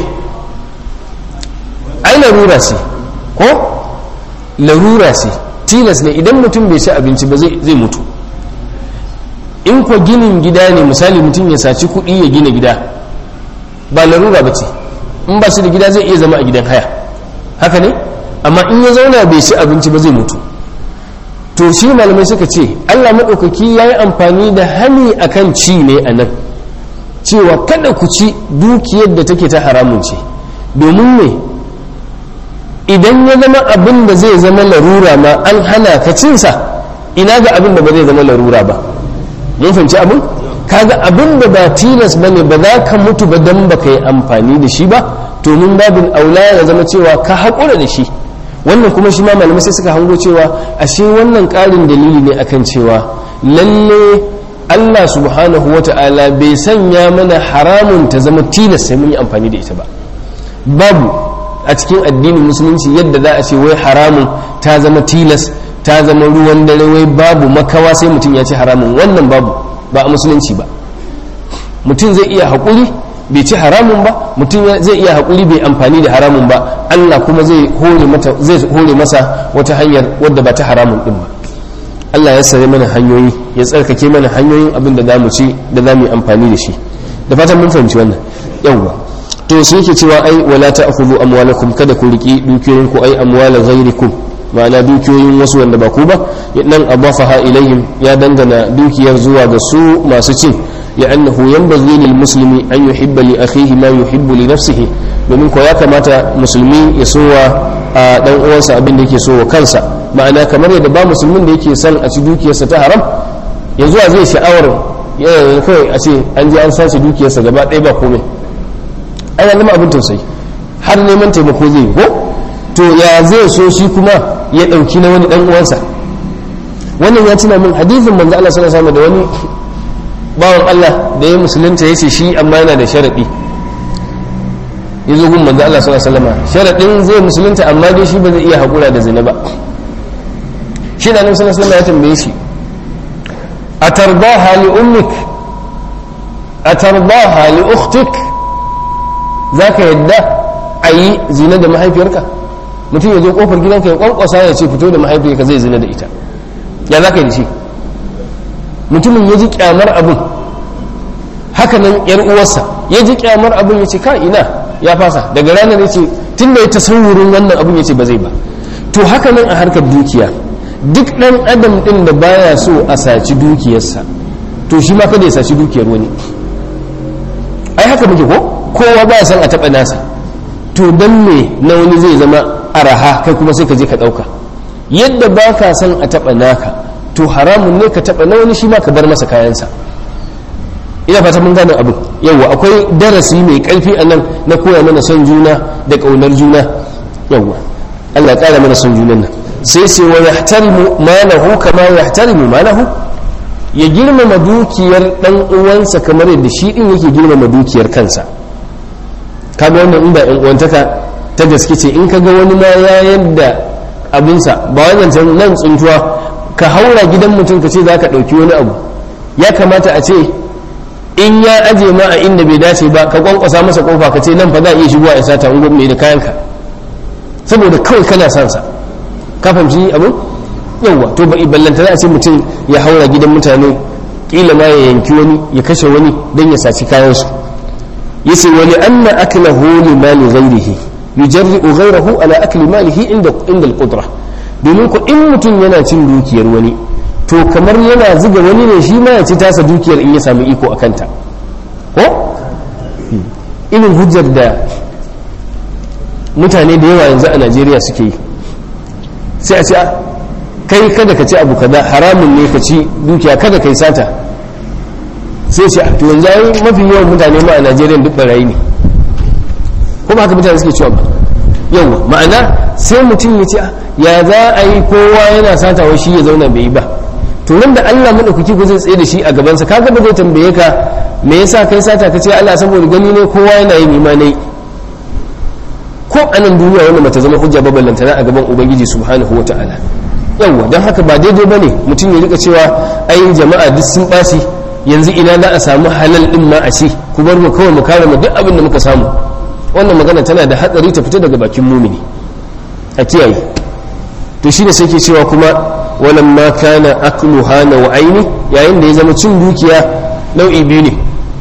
ai larura ce, ko larura ce, tilas ne. idan mutum bai ci abinci ba zai mutu. in ko ginin gida ne, misali mutum ya saci kuɗi ya gina gida, ba larura ba ce. in ba shi da gida zai iya zama a gidan haya, haka ne. amma in ya zauna bai ci abinci ba zai mutu. to shi malamai suka ce Allah maɗaukaki ya yi amfani da hani akan ci ne a nan, cewa kada ku ci dukiyar da take ta haramun ce. domin ne idan ya zama abin da zai zama larura ma an hana ka cinsa, ina ga abin da ba zai zama larura ba. mun fahimci abin? kaga abin da ba tilas bane, ba za ka mutu ba dan baka yi amfani da shi ba, to mun babin aula ya zama cewa ka haƙura da shi. wannan kuma shi ma malamai sai suka hango cewa ashe wannan ƙarin dalili ne akan cewa lalle Allah subhanahu wata'ala bai sanya mana haramun ta zama tilas sai mun yi amfani da ita ba. babu a cikin addinin musulunci yadda za a ce wai haramun ta zama tilas, ta zama ruwan dare, wai babu makawa sai mutum ya ci haramun. wannan babu, ba a musulunci ba. mutum zai iya haƙuri bai ci haramun ba mutum zai iya haƙuri bai amfani da haramun ba Allah kuma zai hore masa wata hanyar wadda ba ta haramun din ba. Allah ya sare mana hanyoyi, ya tsarkake mana hanyoyin abin da zamu ci da zamu yi amfani da shi. Da fatan mun fahimci wannan. Yawwa. To sai yake cewa ai wala ta'khudhu amwalakum, kada ku riki dukiyoyin ku ai amwala ghairikum, ma'ana dukiyoyin wasu wanda ba ku ba. Dan adafaha ilaihim, ya dangana dukiyar zuwa ga su masu cin. لأنه ينبغي للمسلم أن يحب لأخيه ما يحب لنفسه, domin ko ya kamata musulmi ya sowa dan uwansa abin da yake so wa kansa. Ma'ana kamar yadda ba musulmin da yake son a ci dukiyarsa ta haram yanzu a zai sha'awar yana kawai a ce an je an sace dukiyarsa gaba ɗaya ba komai, ai ya zama abin tausayi, har neman taimako zai ko to ya zai so shi kuma ya ɗauki na wani dan uwansa. wannan ya tuna min hadisin manzo Allah sallallahu alaihi wasallam da wani bawan Allah da ya musulunta ya ce shi amma yana da sharaɗi. Ya zo gun manzo Allah sallallahu alaihi wasallam, sharaɗin zai musulunta amma dai shi ba zai iya haƙura da zina ba. Shi da Annabi sallallahu alaihi wasallam ya tambaye shi, atardaha li ummik atardaha li ukhtik, zaka yadda ayi zina da mahaifiyarka? Mutum ya zo kofar gidanka ya kwankwasa ya ce fito da mahaifiyarka zai zina da ita, ya zaka yi da shi? Mutumin ya ji kyamar abin, haka nan yar uwarsa ya ji kyamar abin, ya ce ka ina, ya fasa. Daga ranar ya ce tun da ya tasawurin wannan abin ya ce ba zai ba. To haka nan a harkar dukiya, duk ɗan adam ɗin da baya so a saci dukiyarsa to shi ma kada ya saci dukiyar wani. Ai haka muke ko, kowa baya son a taɓa nasa, to dan me na wani zai zama araha kai kuma sai ka je ka ɗauka? Yadda ba ka son a taɓa naka to haramun ne ka taɓa na wani shi ma ka bar masa kayansa. Ina fata mun gane abin. Yawwa akwai darasi mai ƙarfi a nan na koya mana son juna da ƙaunar juna. Yawwa Allah ƙara mana son junan nan. Sai wa yahtarimu malahu kama yahtarimu malahu, ya girmama dukiyar dan uwansa kamar yadda shi din yake girmama dukiyar kansa. Kaga wannan inda ɗan uwantaka ta gaske ce, in kaga wani ma ya yadda abinsa ba wannan nan tsuntuwa ka haura gidan mutum ka ce za ka ɗauki wani abu, ya kamata a ce in ya aje ma a inda bai dace ba ka kwankwasa masa kofa ka ce nan fa za a iya shigowa a sata ungon mai da kayanka, saboda kawai kana son sa. Ka fahimci abin? Yawwa to ba ballanta za a ce mutum ya haura gidan mutane kila ma ya yanki wani ya kashe wani don ya saci kayansu. yace wali anna aklahu li mali ghayrihi yujarri'u ghayrahu ala akli malihi inda al-qudrah, domin ko in mutum yana cin dukiyar wani to kamar yana zuga wani ne shi ma ya ci tasa dukiyar in ya samu iko a kanta ko irin hujjar da mutane da yawa yanzu a Najeriya suke yi. Sai a ce kai kada ka ci abu kaza haramun ne ka ci dukiya, kada kai sata. Sai ce to yanzu mafi yawan mutane ma a Najeriya duk barayi ne, kuma haka mutane suke cewa ba yawa. Ma'ana sai mutum ya ce ya za a yi kowa yana sata wa shi ya zauna bai yi ba, to nan da Allah madaukaki ko zai tsaye da shi a gabansa, kaga ba zai tambaye ka me yasa kai sata, ka ce Allah saboda gani ne kowa yana yi nima ne. Ko a nan duniya wanda mata zama hujja baballantana a gaban ubangiji subhanahu wata'ala. Yawwa don haka ba daidai bane mutum ya rika cewa ai jama'a duk sun ɓaci, yanzu ina za a samu halal din ma a ci, ku bar mu kawai mu kare mu duk abin da muka samu. Wannan magana tana da hatsari ta fita daga bakin mumini, a kiyaye. To shi ne sai ke cewa kuma walamma kana akluha nau'aini, yayin da ya zama cin dukiya nau'i biyu ne.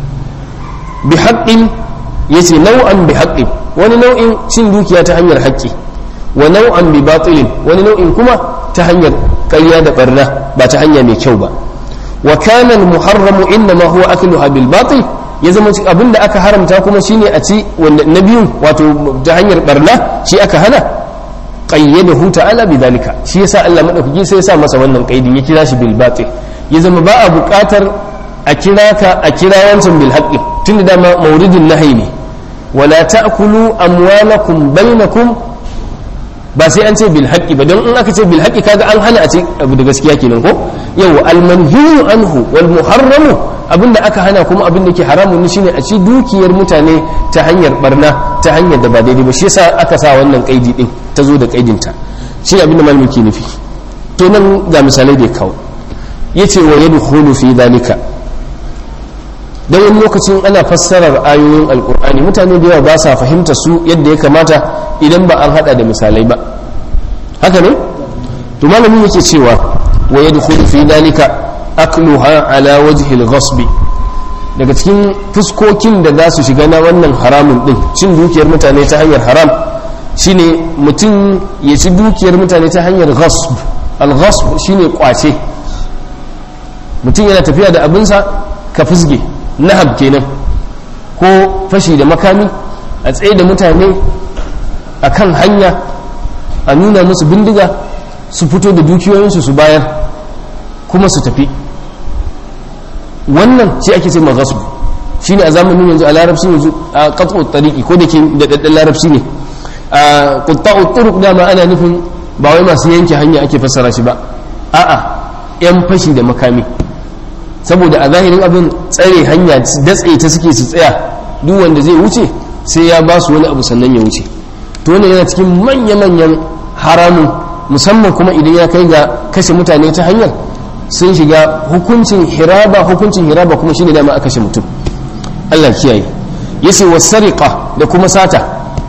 Bi haqqin, yace nau'an bi haqqin, wani nau'in cin dukiya ta hanyar haƙƙi, wa nau'an bi batilin, wani nau'in kuma ta hanyar ƙarya da barna ba ta hanya mai kyau ba. Wa kana al-muharramu innama huwa akluha bil batil, ya zama abinda aka haramta kuma shine a ci wanda na biyun wato ta hanyar barna shi aka hana. Qayyadahu ta'ala bidhalika, shi yasa Allah madaukaki sai ya sa masa wannan qaidin, ya kira shi bil batil. Ya zama ba a buƙatar a kira ka a kira wancan bil haqqi, tunda dama mauridin nahyi ne. Wala ta'kulu amwalakum bainakum, ba sai an ce bil haqqi ba, don in aka ce bil haqqi kaga an hana a ce abu da gaskiya kenan ko. Yau al manhiyu anhu wal muharramu, abinda aka hana kuma abinda ke haramun ne shine a ci dukiyar mutane ta hanyar barna, ta hanyar da ba daidai ba. Shi yasa aka sa wannan kaidi din, ta zo da kaidin ta, shi abinda malami ke nufi. To nan ga misalai da ya kawo, yace wa yadkhulu fi dhalika, don wani lokacin ana fassarar ayoyin alkur'ani mutane da yawa ba sa fahimta su yadda ya kamata idan ba an hada da misalai ba, haka ne? to malamin yake cewa wa yadkhulu fi dalika akluha ala wajhi al-ghasb, daga cikin fuskokin da za su shiga na wannan haramun din, cin dukiyar mutane ta hanyar haram, shine mutum ya ci dukiyar mutane ta hanyar ghasb. al-ghasb shine kwace, mutum yana tafiya da abinsa ka fusge, nahab kenan, ko fashi da makami, a tsaye da mutane a kan hanya a nuna musu bindiga su fito da dukiyoyinsu su bayar kuma su tafi. wannan shi ake ce maghasb, shi ne a zamanin yanzu a larabci yanzu a qat'u tariqi, ko da ke da daddan larabci ne. a qutta'u turuq dama ana nufin ba wai masu yanke hanya ake fassara shi ba, a'a yan fashi da makami, saboda a zahirin abin tsare hanya datse ta suke su tsaya, duk wanda zai wuce sai ya ba su wani abu sannan ya wuce. to wannan yana cikin manya-manyan haramun, musamman kuma idan ya kai ga kashe mutane ta hanyar sun shiga hukuncin hiraba. hukuncin hiraba kuma shine dama a kashe mutum, Allah kiyaye. yace wasariqa, da kuma sata,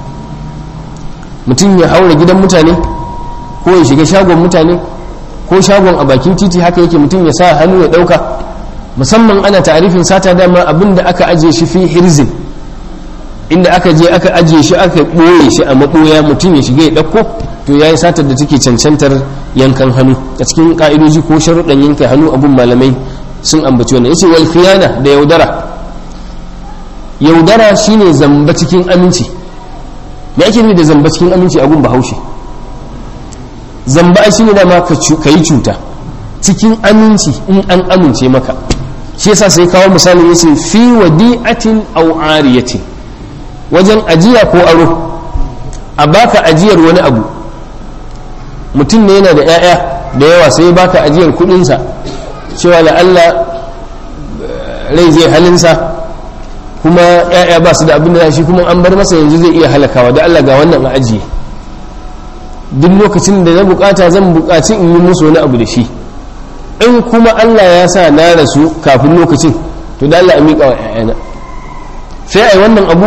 mutum ya haura gidan mutane ko ya shiga shagon mutane ko shagon a bakin titi, haka yake mutum ya sa hannu ya dauka. musamman ana ta'arifin sata dama abinda aka ajiye shi fi hirzin, inda aka je aka ajiye shi aka ɓoye shi a maɓoya, mutum ya shiga ya ɗauko, to ya yi satar da take cancantar yankan hannu. a cikin ƙa'idoji ko sharuɗan yanka hannu abun malamai sun ambaci wannan. yace wal khiyana, da yaudara. yaudara shine zamba cikin aminci. me ake nufi da zamba cikin aminci a gun Bahaushe? zamba shine dama ka yi cuta cikin aminci in an amince maka. shi yasa sai kawo misalin yace fi wadi'atin aw ariyatin, wajen ajiya ko aro. a baka ajiyar wani abu, mutum ne yana da 'ya'ya da yawa sai baka ajiyar kudinsa, cewa la'alla rai zai halinsa, kuma 'ya'ya ba su da abin da shi kuma an bar masa yanzu zai iya halakawa, da Allah ga wannan a ajiye, duk lokacin da na bukata zan bukaci in yi musu wani abu da shi, in kuma Allah ya sa na rasu kafin lokacin, to da Allah a miƙa wa 'ya'yana. sai a yi wannan abu,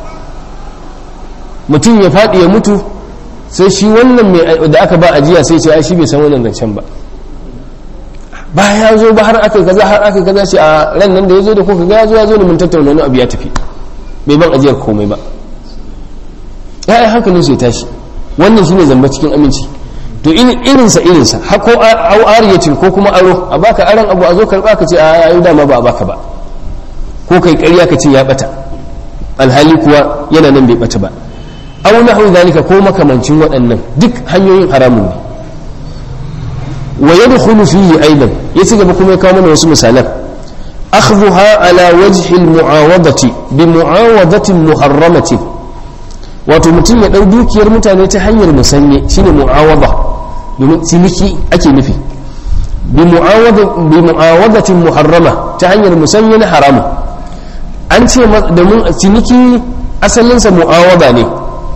mutum ya faɗi ya mutu, sai shi wannan da aka ba ajiya sai ce shi bai san wannan zancen ba, ba ya zo ba har aka kaza ce a ran nan da ya zo da kuka ga ya zo da mun tattauna wani abu ya tafi, bai ban ajiyar komai ba. ya'ya hankalin su ya tashi. wannan shine zamba cikin aminci. to irinsa hako au ariyacin, ko kuma aro, a baka aron abu a zo karba ka ce a yayi dama ba a baka ba, ko kai ƙarya ka ce ya bata alhali kuwa yana nan bai bata ba. au nahu zalika, ko makamancin waɗannan, duk hanyoyin haramun ne. wa yadkhulu fihi aidan, yace gaba kuma ya kawo mana wasu misalan. akhdhuha ala wajhi almu'awadati bi mu'awadatin muharramatin, wato mutum ya dau dukiyar mutane ta hanyar musanye, shine mu'awada, domin ciniki ake nufi. bi mu'awadatin muharrama, ta hanyar musanye na haramu. an ce domin ciniki asalinsa mu'awada ne,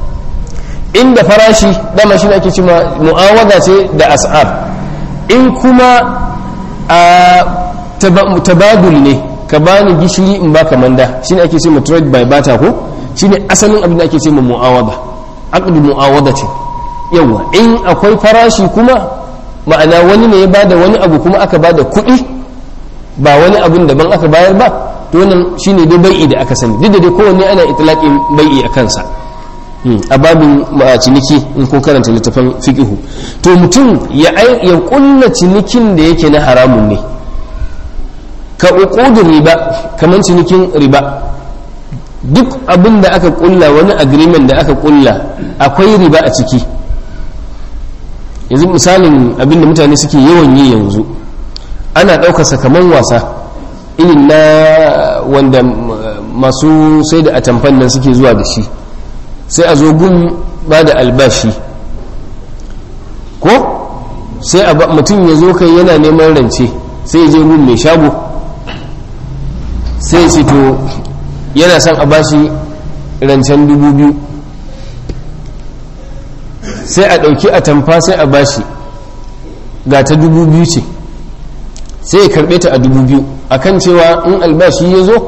inda farashi dama shi ake cewa mu'awada ce da as'ar. in kuma a tabadul ne, ka bani gishiri in baka manda, shine ake cewa trade by barter, ko shine asalin abin da ake cewa mu'awada, aqdu mu'awada ce. yawa in akwai farashi kuma ma'ana wani ne ya bada wani abu kuma aka bada kuɗi, ba wani abun daban aka bayar ba, to wannan shine dai bai'i da aka sani. duk da dai kowanne ana itlaqin bai'i a kansa a babin ciniki in ko karanta littafin fiqhu. to mutum ya kulla cinikin da yake na haramun ne, ka uqudun riba, kaman cinikin riba. duk abin da aka kulla, wani agreement da aka kulla akwai riba a ciki. yanzu misalin abin da mutane suke yawan yi yanzu, ana ɗaukarsa kaman wasa, irin na wanda masu sai da atamfan nan suke zuwa da shi, sai a zo gun ba da albashi, ko sai mutum ya zo kai yana neman rance, sai ya je gun mai shago, sai ce to yana son a bashi rancen 2,000, sai a ɗauki atamfa sai a bashi ga ta 2,000 ce, sai ya karɓe ta a 2,000 akan cewa in albashi ya zo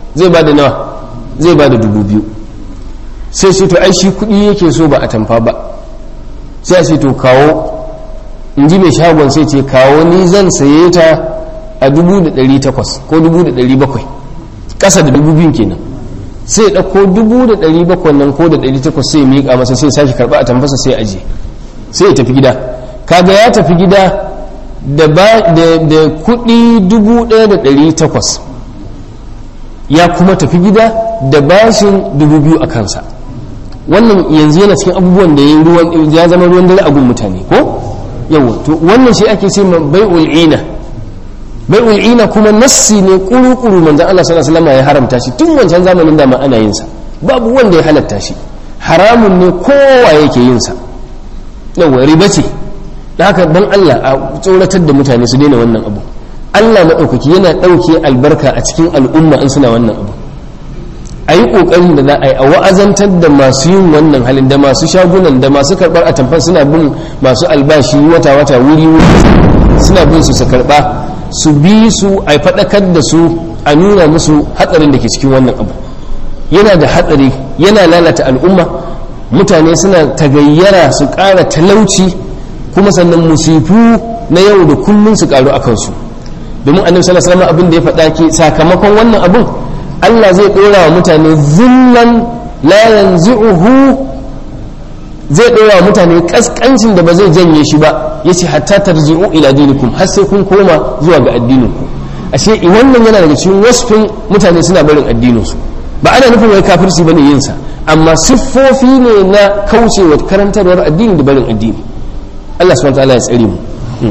zai ba da nawa, zai ba da 2,000. sai ce to ai shi kuɗi yake so ba a tamfa ba, sai a ce to kawo, in ji mai shagon sai ce kawo ni zan saye ta a 800 ko 700, ƙasa da 2,000 kenan. sai ya ɗauko 700 nan ko da 800 sai ya miƙa masa, sai ya sake karɓa a tamfasa sai aje, sai ya tafi gida. kaga ya tafi gida da kuɗi 1,800, ya kuma tafi gida da bashin 2,000 a kansa. wannan yanzu yana cikin abubuwan da ya zama ruwan dare a gun mutane ko yawa. to wannan shi ake ce bai'ul ina. bai'ul ina kuma nassi ne kuru-kuru manzon Allah sallallahu alaihi wasallam ya haramta shi tun wancan zamanin da ma ana yin sa, babu wanda ya halatta shi, haramun ne kowa yake yin sa. yawa riba ce. da haka dan Allah a tsoratar da mutane su daina wannan abu. Allah madaukaki yana dauke albarka a cikin al'umma in suna wannan abu. a yi ƙoƙarin da za a yi a wa'azantar da masu yin wannan halin, da masu shagunan, da masu karɓar a tamfan, suna bin masu albashi wata-wata wuri-wuri, suna bin su karɓa, su bi su a faɗakar da su, a nuna musu hatsarin da ke cikin wannan abu. yana da hatsari, yana lalata al'umma, mutane suna tagayyara su ƙara talauci, kuma sannan musifu na yau da kullum su ƙaru a kansu. domin annabi sallallahu alaihi wasallam abin da ya faɗa ke sakamakon wannan abun, Allah zai ɗora wa mutane zillan la yanzi'uhu, zai ɗora wa mutane ƙasƙancin da ba zai janye shi ba. yace hatta tarji'u ila dinikum, har sai kun koma zuwa ga addininku. ashe wannan yana daga cikin wasfin mutane suna barin addininsu. ba ana nufin wai kafirci bane yin sa, amma siffofi ne na kaucewa karantarwar addini da barin addini. Allah subhanahu wa ta'ala ya tsare mu.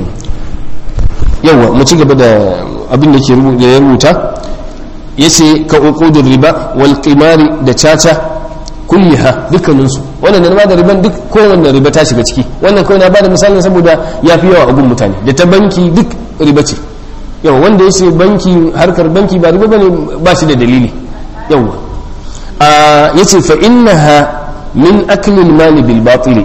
yawa mu ci gaba da abin da ya rubuta. yace ka uqudur riba wal qimari da caca kulliha, dukkaninsu. wannan da na bada riban duk kowanne riba ta shiga ciki. wannan kawai na bada misalin saboda ya fi yawa a gun mutane. da ta banki duk riba ce. yawa wanda ya ce banki, harkar banki ba riba bane, ba shi da dalili. yawa yace fa innaha min aklil mali bil batil,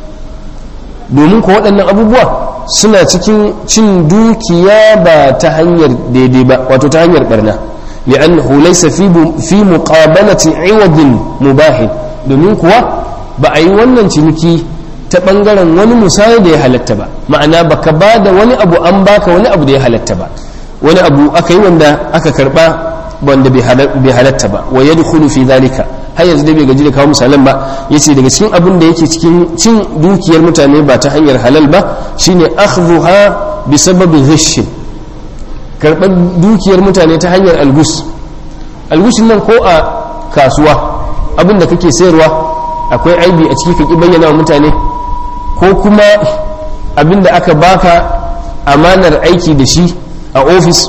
domin ko waɗannan abubuwa suna cikin cin dukiya ba ta hanyar daidai ba, wato ta hanyar barna. li'annahu laysa fi muqabalati 'iwadin mubah, domin kuwa ba a yi wannan ciniki ta bangaren wani musaya da ya halatta ba. ma'ana baka ba da wani abu an baka wani abu da ya halatta ba, wani abu aka yi wanda aka karba wanda bai halatta ba. wa yadkhulu fi dhalika, har yanzu dai bai gaji da kawo misalan ba. yace daga cikin abin da yake cikin cin dukiyar mutane ba ta hanyar halal ba shine akhdhuha bi sababi ghish, karɓar dukiyar mutane ta hanyar algus. algushin nan ko a kasuwa, abin da kake sayarwa akwai aibi a ciki ka ki bayyana wa mutane, ko kuma abin da aka baka amanar aiki da shi a ofis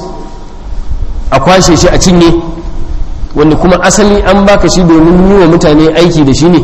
a kwashe shi a cinye, wanda kuma asali an baka shi domin yi wa mutane aiki da shi ne.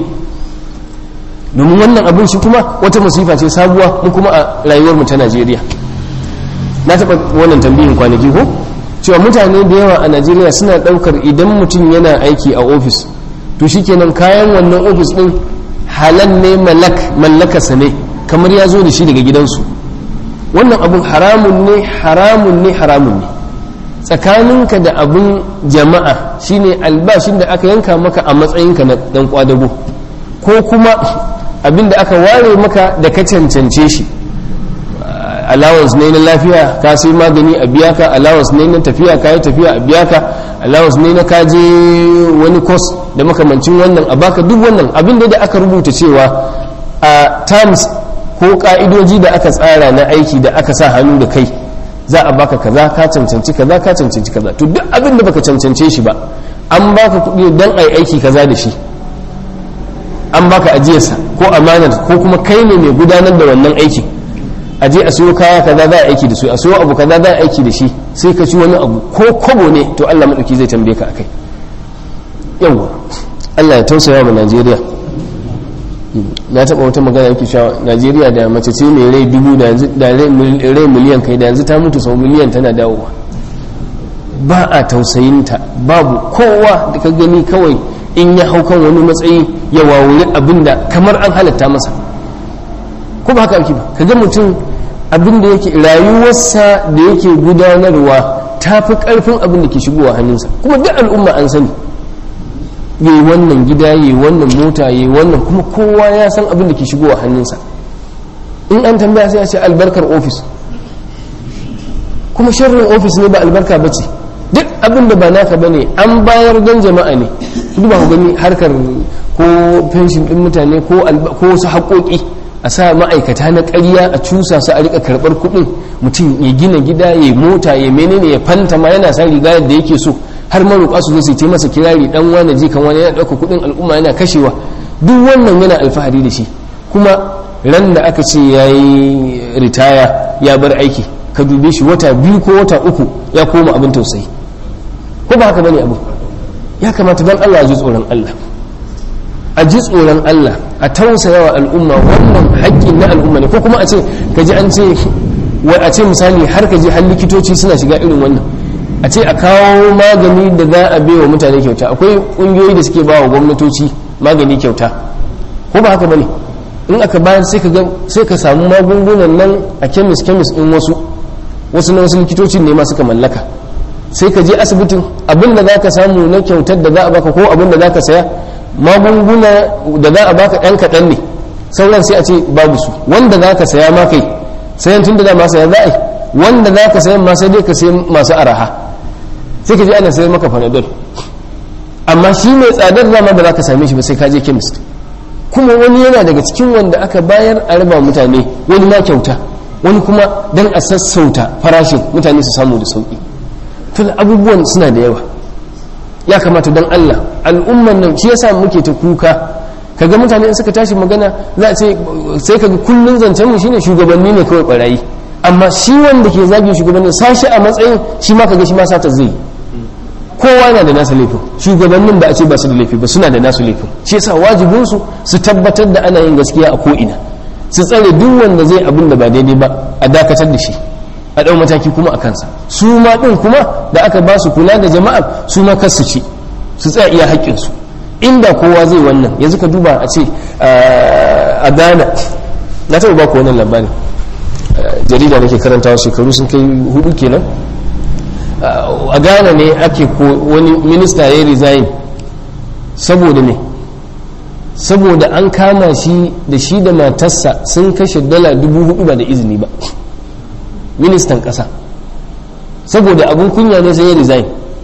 domin wannan abin shi kuma wata masifa ce sabuwa mu kuma a rayuwar mu ta Najeriya. na taɓa wannan tambayin kwanaki ko cewa mutane da yawa a Najeriya suna ɗaukar idan mutum yana aiki a ofis to shikenan kayan wannan ofis ɗin halal ne, mallakarsa ne, kamar ya zo da shi daga gidansu. wannan abun haramun ne, haramun ne, haramun ne. tsakaninka da abun jama'a shine albashin da aka yanka maka a matsayinka na dan kwadago, ko kuma abin da aka ware maka da ka cancance shi. allowance ne na lafiya, ka sai magani a biya ka. allowance ne na tafiya, ka yi tafiya a biya ka. allowance ne na kaje wani course da makamancin wannan a baka. duk wannan abin da aka rubuta cewa a terms ko ka'idoji da aka tsara na aiki da aka sa hannu da kai, za a baka kaza, ka cancanci kaza, ka cancanci kaza. to duk abin da baka cancance shi ba, an baka kuɗi don a yi aiki kaza da shi, an baka ajiyarsa ko amanar, ko kuma kai ne mai gudanar da wannan aikin. a je a siyo kaya kaza za a aiki da su, a siyo abu kaza za a aiki da shi, sai ka ci wani abu ko kobo ne, to Allah madauki zai tambaye ka akai. yawa Allah ya tausaya wa Najeriya. na taɓa wata magana yake cewa Najeriya da mace ce mai rai 1000 da rai miliyan, kai da yanzu ta mutu sau miliyan tana dawowa. ba a tausayinta, babu kowa da ka gani kawai in ya hau kan wani matsayi ya wawuri abinda kamar an halatta masa. ko ba haka ake ba, ka ga mutum abin da yake rayuwarsa da yake gudanarwa ta fi ƙarfin abin da ke shigowa hannunsa. Kuma duk al'umma an sani, yayi wannan gida, yayi wannan mota, yayi wannan, kuma kowa ya san abin da ke shigowa hannunsa. In an tambaya sai a ce albarkar ofis, kuma sharrin ofis ne, ba albarka ba ce. Duk abin da ba naka ba ne, an bayar don jama'a ne. Duk ba ku gani harkar ko fenshin ɗin mutane ko wasu haƙoƙi, a sa ma'aikata na ƙarya a cusa su a rika karɓar kuɗin, mutum ya gina gida, ya mota, ya menene, ya fanta ma yana sa riga yadda yake so, har maroƙa su zo su ce masa kirari, dan wani jikan wani, yana ɗauka kuɗin al'umma yana kashewa. Duk wannan yana alfahari da shi. Kuma ran da aka ce ya yi ritaya, ya bar aiki, ka dube shi wata 2 ko wata 3 ya koma abin tausayi. Ko ba haka bane abu? Ya kamata don Allah ji tsoron Allah, a ji tsoron Allah, a tausaya wa al'umma. Wannan haƙƙin na al'umma ne. Ko kuma a ce ka ji an ce, wai a ce misali har ka ji har likitoci suna shiga irin wannan, a ce a kawo magani da za a baiwa mutane kyauta. Akwai ƙungiyoyi da suke ba wa gwamnatoci magani kyauta, ko ba haka bane? In aka bayar sai ka samu magungunan nan a kemis ɗin wasu na wasu likitocin ne ma suka mallaka. Sai ka je asibitin, abin da za ka samu na kyautar da za a baka ko abin da za ka saya, magunguna da za a baka ɗan kaɗan ne, sauran sai a ce babu su. Wanda za ka saya ma kai sayan tun da za ma saya za a yi, wanda za ka sayan ma sai dai ka sayan masu araha. Sai ka je ana sayar maka panadol, amma shi mai tsadar zama ba za ka same shi ba sai ka je chemist. Kuma wani yana daga cikin wanda aka bayar a raba mutane, wani ma kyauta, wani kuma don a sassauta farashin mutane su samu da sauƙi. Tun abubuwan suna da yawa. Ya kamata don Allah al'umman nan, shi yasa muke ta kuka, kaga mutane in suka tashi magana za a ce, sai kaga kullun zancen mu shine shugabanni ne kawai barayi, amma shi wanda ke zagin shugabannin sashi a matsayin shi ma kaga shi ma sata zai. Kowa na da nasa laifin, shugabannin ba a ce ba su da laifi ba, suna da nasu laifin. Shi yasa wajibin su tabbatar da ana yin gaskiya a ko ina, su tsare duk wanda zai abin da ba daidai ba a dakatar da shi, a ɗau mataki kuma a kansa. Su ma ɗin kuma da aka ba su kula da jama'a, su ma kar su ci, su tsaya iya haƙƙinsu. Inda kowa zai wannan, yanzu ka duba a ce a Ghana, na taɓa ba ku wannan labarin, jarida nake karantawa, shekaru sun kai 4 kenan. A Ghana ne ake wani minista ya resign. Saboda ne, saboda an kama shi da matarsa sun kashe $4,000 ba da izini ba, ministan ƙasa. Saboda abin kunya ne sai ya resign.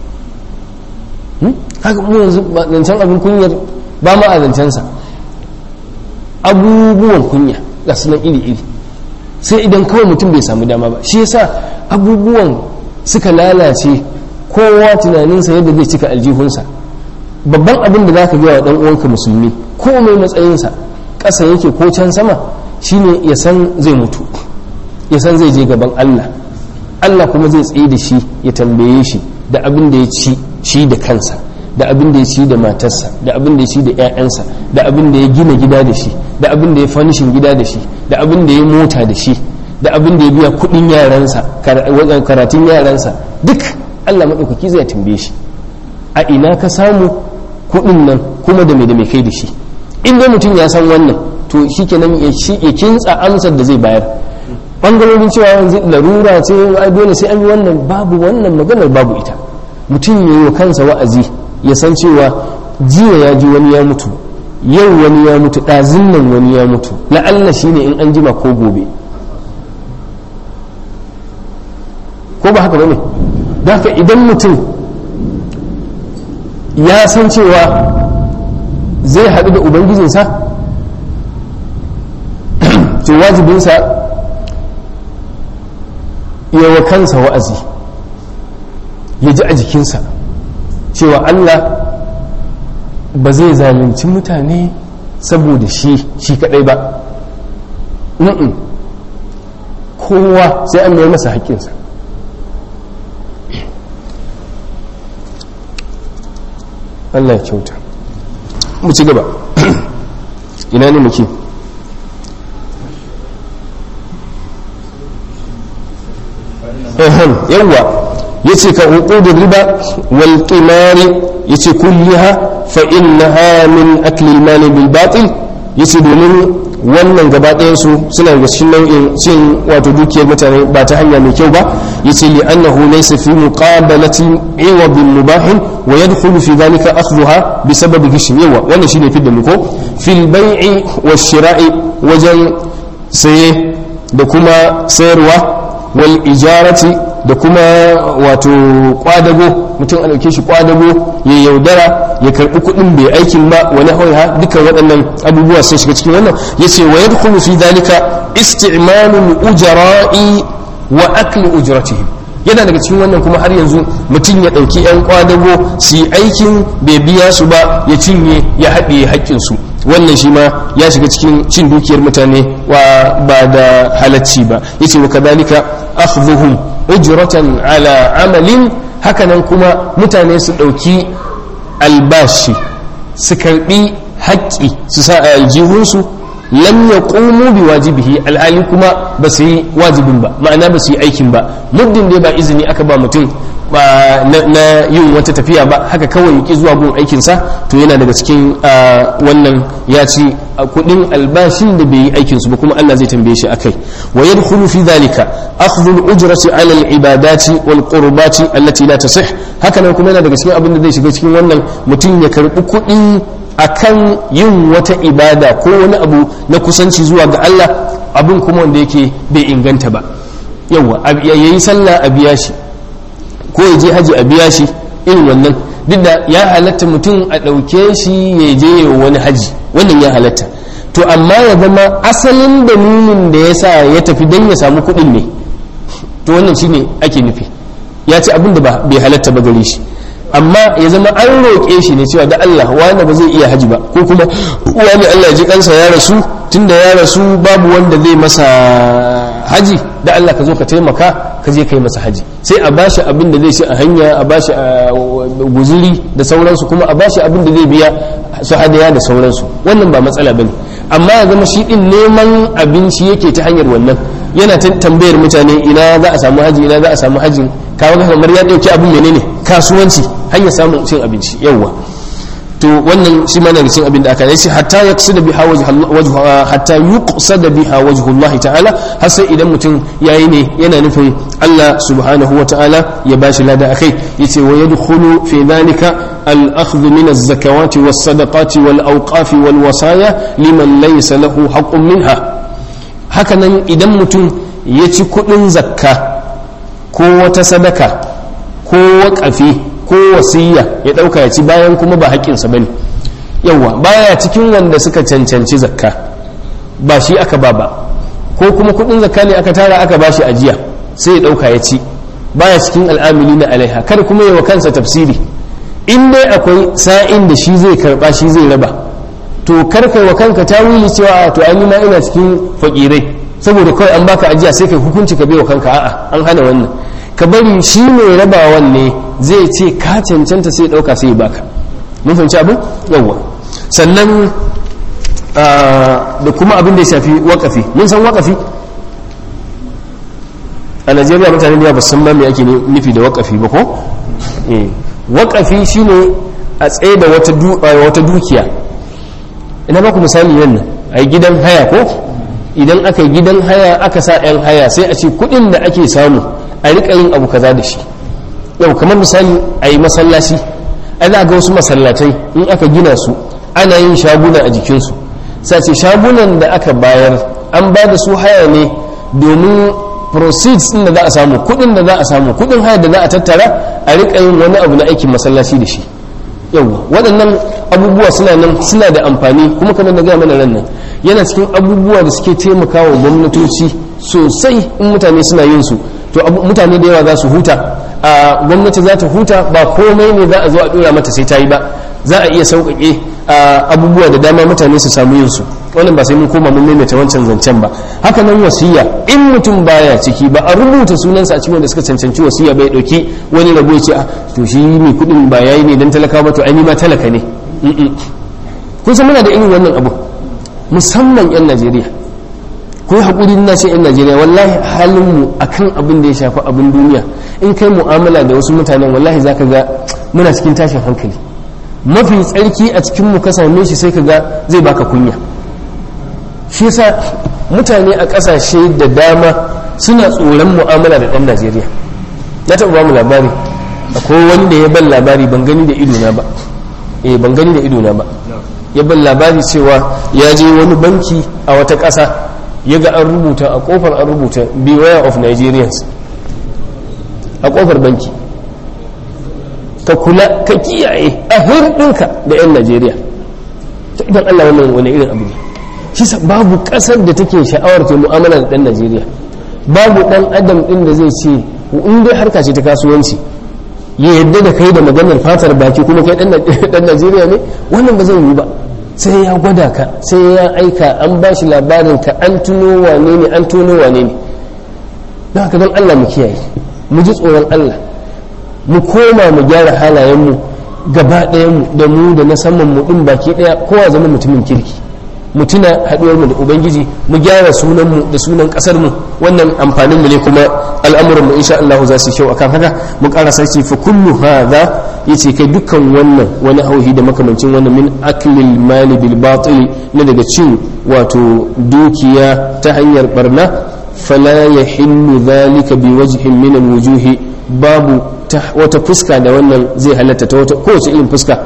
Haka mu yanzu zancen abin kunyar ba ma a zancensa, abubuwan kunya ga sunan iri-iri, sai idan kawai mutum bai samu dama ba. Shi yasa abubuwan suka lalace, kowa tunaninsa yadda zai cika aljihunsa. Babban abin da za ka gaya wa ɗan uwanka musulmi, ko mai matsayinsa, ƙasa yake ko can sama, shine ya san zai mutu, ya san zai je gaban Allah. Allah kuma zai tsaye da shi ya tambaye shi da abin da ya ci shi da kansa, da abin da ya ci da matarsa, da abin da ya ci da 'ya'yansa, da abin da ya gina gida da shi, da abin da ya fanishin gida da shi, da abin da ya mota da shi, da abin da ya biya kudin yaransa, karatun yaransa, duk Allah maɗaukaki zai tambaye shi. A ina ka samu kudin nan, kuma da mai kai da shi. In dai mutum ya san wannan, to shi kenan ya kintsa amsar da zai bayar. Bangarorin cewa yanzu larura ce, ai dole sai an yi wannan, babu wannan maganar, babu ita. Mutum ya yi wa kansa wa'azi, ya san cewa jiya ya ji wani ya mutu, yau wani ya mutu, ɗazin nan wani ya mutu, la'alla shi ne in an jima ko gobe. Ko ba haka ba ne? Da haka idan mutum ya san cewa zai haɗu da ubangijinsa, to wajibinsa ya wa kansa wa'azi, ya ji a jikinsa cewa Allah ba zai zalunci mutane saboda shi kadai ba. Kowa sai an mai masa haƙƙinsa. Allah ya kyauta. Mu ci gaba. Ina ne muke? Yawwa, yace ka uqudin riba wal qimari, yace kulliha fa innaha min akli al mal bil batil, yace domin wannan gaba ɗayansu suna daga cikin nau'in cin wato dukiyar mutane ba ta hanya mai kyau ba yace li annahu laysa fi muqabalati iwadin mubahin wa yadkhulu fi dhalika akhdhuha bi sababi gishin yawa wannan shine fidda mu ko fil bai'i wash shira'i wajen saye da kuma sayarwa wal ijarati da kuma wato kwadago mutum a dauke shi kwadago ya yaudara ya karbi kudin bai aikin ba wani hauya dukkan waɗannan abubuwa sun shiga cikin wannan yace wa yadkhulu fi dhalika isti'malul ujara'i wa akli ujratihim yana daga cikin wannan kuma har yanzu mutum ya dauki yan kwadago su yi aikin bai biya su ba ya cinye ya haɗe haƙƙin su wannan shi ma ya shiga cikin cin dukiyar mutane ba da halacci ba yace wa kadhalika akhdhuhum ujratan ala amalin hakanan kuma mutane su dauki albashi su karbi haƙƙi su sa a aljihunsu lam yaqumu bi wajibihi alhali kuma ba su yi wajibin ba ma'ana ba su yi aikin ba muddin dai ba izini aka ba mutum ba na yin wata tafiya ba haka kawai ki zuwa gun aikinsa to yana daga cikin wannan ya ci kudin albashin da bai yi aikinsu ba kuma Allah zai tambaye shi akai wa yadkhulu fi dhalika akhdhu al-ujrati 'ala al-ibadati wal qurbati allati la tasih haka nan kuma yana daga cikin abin da zai shiga cikin wannan mutum ya karbi kudi akan yin wata ibada ko wani abu na kusanci zuwa ga Allah abin kuma wanda yake bai inganta ba yawa yayi sallah a biya shi ko ya je haji a biya shi irin wannan duk da ya halatta mutum a ɗauke shi ya je wani haji wannan ya halatta to amma ya zama asalin dalilin da ya sa ya tafi don ya samu kuɗin ne to wannan shine ake nufi ya ce abin da bai halatta ba gare shi amma ya zama an roƙe shi ne cewa da Allah wanda ba zai iya haji ba ko kuma wani Allah ji kansa ya rasu tunda ya rasu babu wanda zai masa haji da Allah ka zo ka taimaka ka je kai masa haji sai a bashi abin da zai ci a hanya a bashi guzuri da sauransu kuma a bashi abin da zai biya su hadaya da sauransu wannan ba matsala bane amma ya zama shi din neman abinci yake ta hanyar wannan yana tambayar mutane ina za a samu haji ina za a samu hajin kawo kamar ya dauki abin menene kasuwanci hanyar samun cin abinci yawwa to wannan shi ma na cin abin da aka yi hatta yaqsida biha wajhu hatta yuqsada biha wajhu Allah ta'ala har sai idan mutum yayi ne yana nufin Allah subhanahu wa ta'ala ya bashi lada akai yace wa yadkhulu fi dhalika al-akhdh min az-zakawati was-sadaqati wal-awqaf wal-wasaya liman laysa lahu haqqun minha hakanan idan mutum ya ci kudin zakka ko wata sadaka ko waƙafi ko wasiya ya ɗauka ya ci bayan kuma ba haƙƙinsa ba ne yawwa baya cikin wanda suka cancanci zakka ba shi aka ba ko kuma kuɗin zakka ne aka tara aka ba shi ajiya sai ya ɗauka ya ci baya cikin al'amili na alaiha kar kuma yi wa kansa tafsiri in dai akwai sa'in da shi zai karɓa shi zai raba to karkai wa kanka tawili cewa to an yi ma ina cikin fakirai saboda kawai an baka ajiya sai kai hukunci ka bai wa kanka a'a an hana wannan ka bari shi mai rabawan ne zai ce ka cancanta sai dauka sai baka mun fahimci abin yawa sannan da kuma abin da ya shafi wakafi mun san wakafi a Najeriya mutane da ba san ma me ake nufi da wakafi ba ko wakafi shine a tsaye da wata dukiya ina ba ku misali nan a gidan haya ko idan aka yi gidan haya aka sa 'yan haya sai a ce kudin da ake samu a riƙa yin abu kaza da shi yau kamar misali a yi masallaci ana ga wasu masallatai in aka gina su ana yin shaguna a jikinsu sai ce shagunan da aka bayar an ba da su haya ne domin proceeds din da za a samu kudin da za a samu kudin haya da za a tattara a riƙa yin wani abu na aikin masallaci da shi yauwa waɗannan abubuwa suna da amfani kuma kamar da gaya mana ran nan yana cikin abubuwa da suke taimakawa gwamnatoci sosai in mutane suna yin su to mutane da yawa za su huta a gwamnati za ta huta ba komai ne za a zo a dora mata sai ta yi ba za a iya sauƙaƙe abubuwa da dama mutane su samu yin su wannan ba sai mun koma mun maimaita wancan zancen ba haka nan wasiya in mutum baya ciki ba a rubuta sunansa a cikin wanda suka cancanci wasiya bai dauki wani rabo ya ce to shi mai kudin ba yayi ne dan talaka ba to ai ma talaka ne kun san muna da irin wannan abu musamman yan Najeriya ko hakuri na ce yan Najeriya wallahi halin mu akan abin da ya shafi abin duniya in kai mu'amala da wasu mutanen wallahi zaka ga muna cikin tashin hankali mafi tsarki a cikin mu ka same shi sai ka ga zai baka kunya shi yasa mutane a ƙasashe da dama suna tsoron mu'amala da ɗan Najeriya. Na taɓa ba mu labari, akwai wanda ya ban labari ban gani da idona ba, ban gani da idona ba, ya ban labari cewa ya je wani banki a wata ƙasa, ya ga an rubuta a ƙofar, an rubuta beware of Nigerians a ƙofar banki, ka kula, ka kiyaye a hirɗinka da 'yan Najeriya. to idan Allah wannan wani irin abu ne, shi babu ƙasar da take sha'awar ta mu'amala da ɗan Najeriya, babu ɗan adam ɗin da zai ce in dai harka ce ta kasuwanci ya yadda da kai da maganar fatar baki kuma kai ɗan Najeriya ne, wannan ba zai yi ba. Sai ya gwada ka, sai ya aika, an ba shi labarin ka, an tuno wane ne, an tono wane ne. don haka don Allah mu kiyaye, mu ji tsoron Allah, mu koma mu gyara halayenmu gaba ɗayanmu, da mu da na saman mu ɗin baki ɗaya, kowa zama mutumin kirki, mu tuna haɗuwarmu da ubangiji, mu gyara sunanmu da sunan ƙasarmu. wannan amfaninmu ne kuma al'amuranmu insha Allah za su kyau akan haka. mu ƙara sarki fa kullu hadha, yace kai dukkan wannan wani hauhi da makamancin wannan min aklil mali bil batil, na daga cin wato dukiya ta hanyar barna. fala yahillu dhalika bi wajhin min al wujuhi, babu wata fuska da wannan zai halatta ta wata kowace irin fuska.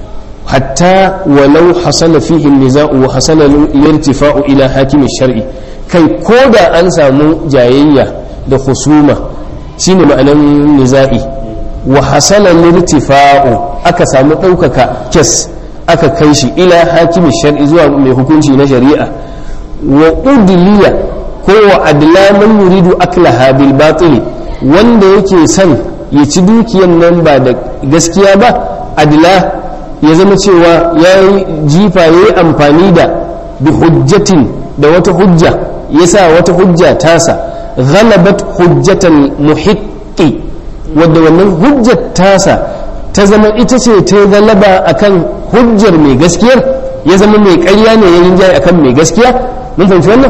hatta walau hasala fihi niza'u wa hasala al-irtifa'u ila hakim ash-shar'i, kai koda an samu jayayya da husuma, shine ma'anan niza'i, wa hasala al-irtifa'u, aka samu daukaka kes, aka kai shi ila hakim ash-shar'i, zuwa mai hukunci na shari'a. wa udliya ko wa adla man yuridu aklaha bil batil, wanda yake son ya ci dukiyan nan ba da gaskiya ba, adla ya zama cewa ya yi jifa, ya yi amfani da bi hujjatin, da wata hujja, ya sa wata hujja tasa, ghalabat hujjatal muhiqqi, wadda wannan hujjar tasa ta zama ita ce ta galaba akan hujjar mai gaskiyar, ya zama mai ƙarya ne ya rinjaye akan mai gaskiya. mun fahimci wannan.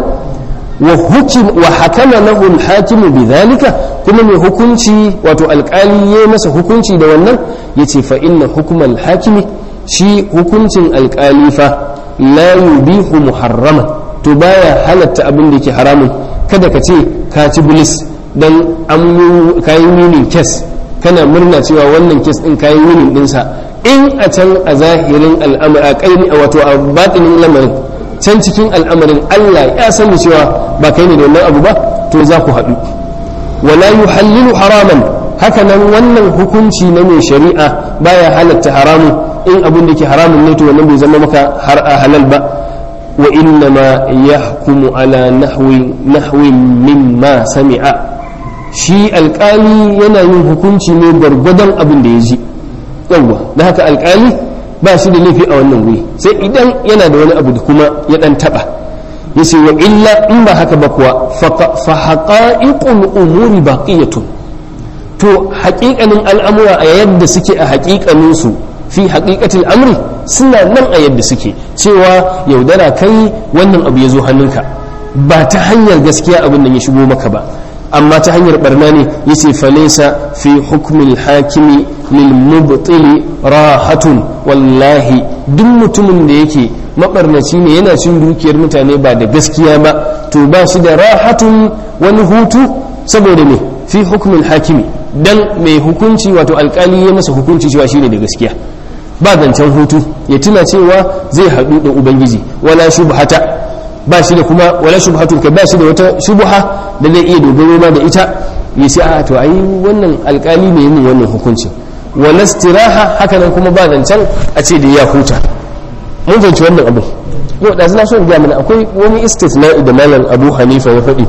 wa hakama lahu al-hakimu bidhalika, kuma mai hukunci wato alƙali ya masa hukunci da wannan, yace fa inna hukmal hakimi, shi hukuncin alƙali fa la yubihu muharraman, to baya halatta abin da yake haramun. kada ka ce ka ci bilis dan an kayi winning case, kana murna cewa wannan case din kayi winning dinsa, in a can a zahirin al'amari wato a batinin lamarin, can cikin al'amarin Allah ya sani cewa ba kai ne da wannan abu ba, to za ku haɗu. wala yuhallilu haraman, haka nan wannan hukunci na mai shari'a baya halatta haramun, in abin da ke haramun ne to wannan bai zama maka har a halal ba. wa inna ma yahkumu ala nahwi mimma sami'a, shi alƙali yana yin hukunci ne gwargwadon abin da ya ji. yawwa da haka alƙali ba shi da laifi a wannan wuri, sai idan yana da wani abu da kuma ya dan taba, yace wa illa in ba haka ba kuwa fa haqa'iqul umuri baqiyatun, to haƙiƙanin al'amura a yadda suke a haƙiƙanin su, fi haƙiƙatil amri suna nan a yadda suke, cewa yaudara kai wannan abu ya zo hannunka ba ta hanyar gaskiya abin nan ya shigo maka ba, amma ta hanyar barna ne. yace falaysa fi hukmil hakimi lil mubtili rahatun, wallahi duk mutumin da yake mabarnaci ne, yana cin dukiyar mutane ba da gaskiya ba, to ba shi da rahatun wani hutu. saboda me? fi hukmil hakimi, dan mai hukunci wato alkali ya masa hukunci cewa shine da gaskiya, ba zancen hutu, ya tuna cewa zai haɗu da ubangiji. wala shubhata, ba shi da kuma wala shubhatun, kai ba shi da wata shubha da zai iya dogaro ma da ita, ya ce a to ai wannan alkali ne yin wannan hukunci. wala istiraha, haka nan kuma ba zancen a ce da ya huta. mun fahimci wannan abu. yau da zina so in ga mana akwai wani istisna'i da malam Abu Hanifa ya faɗi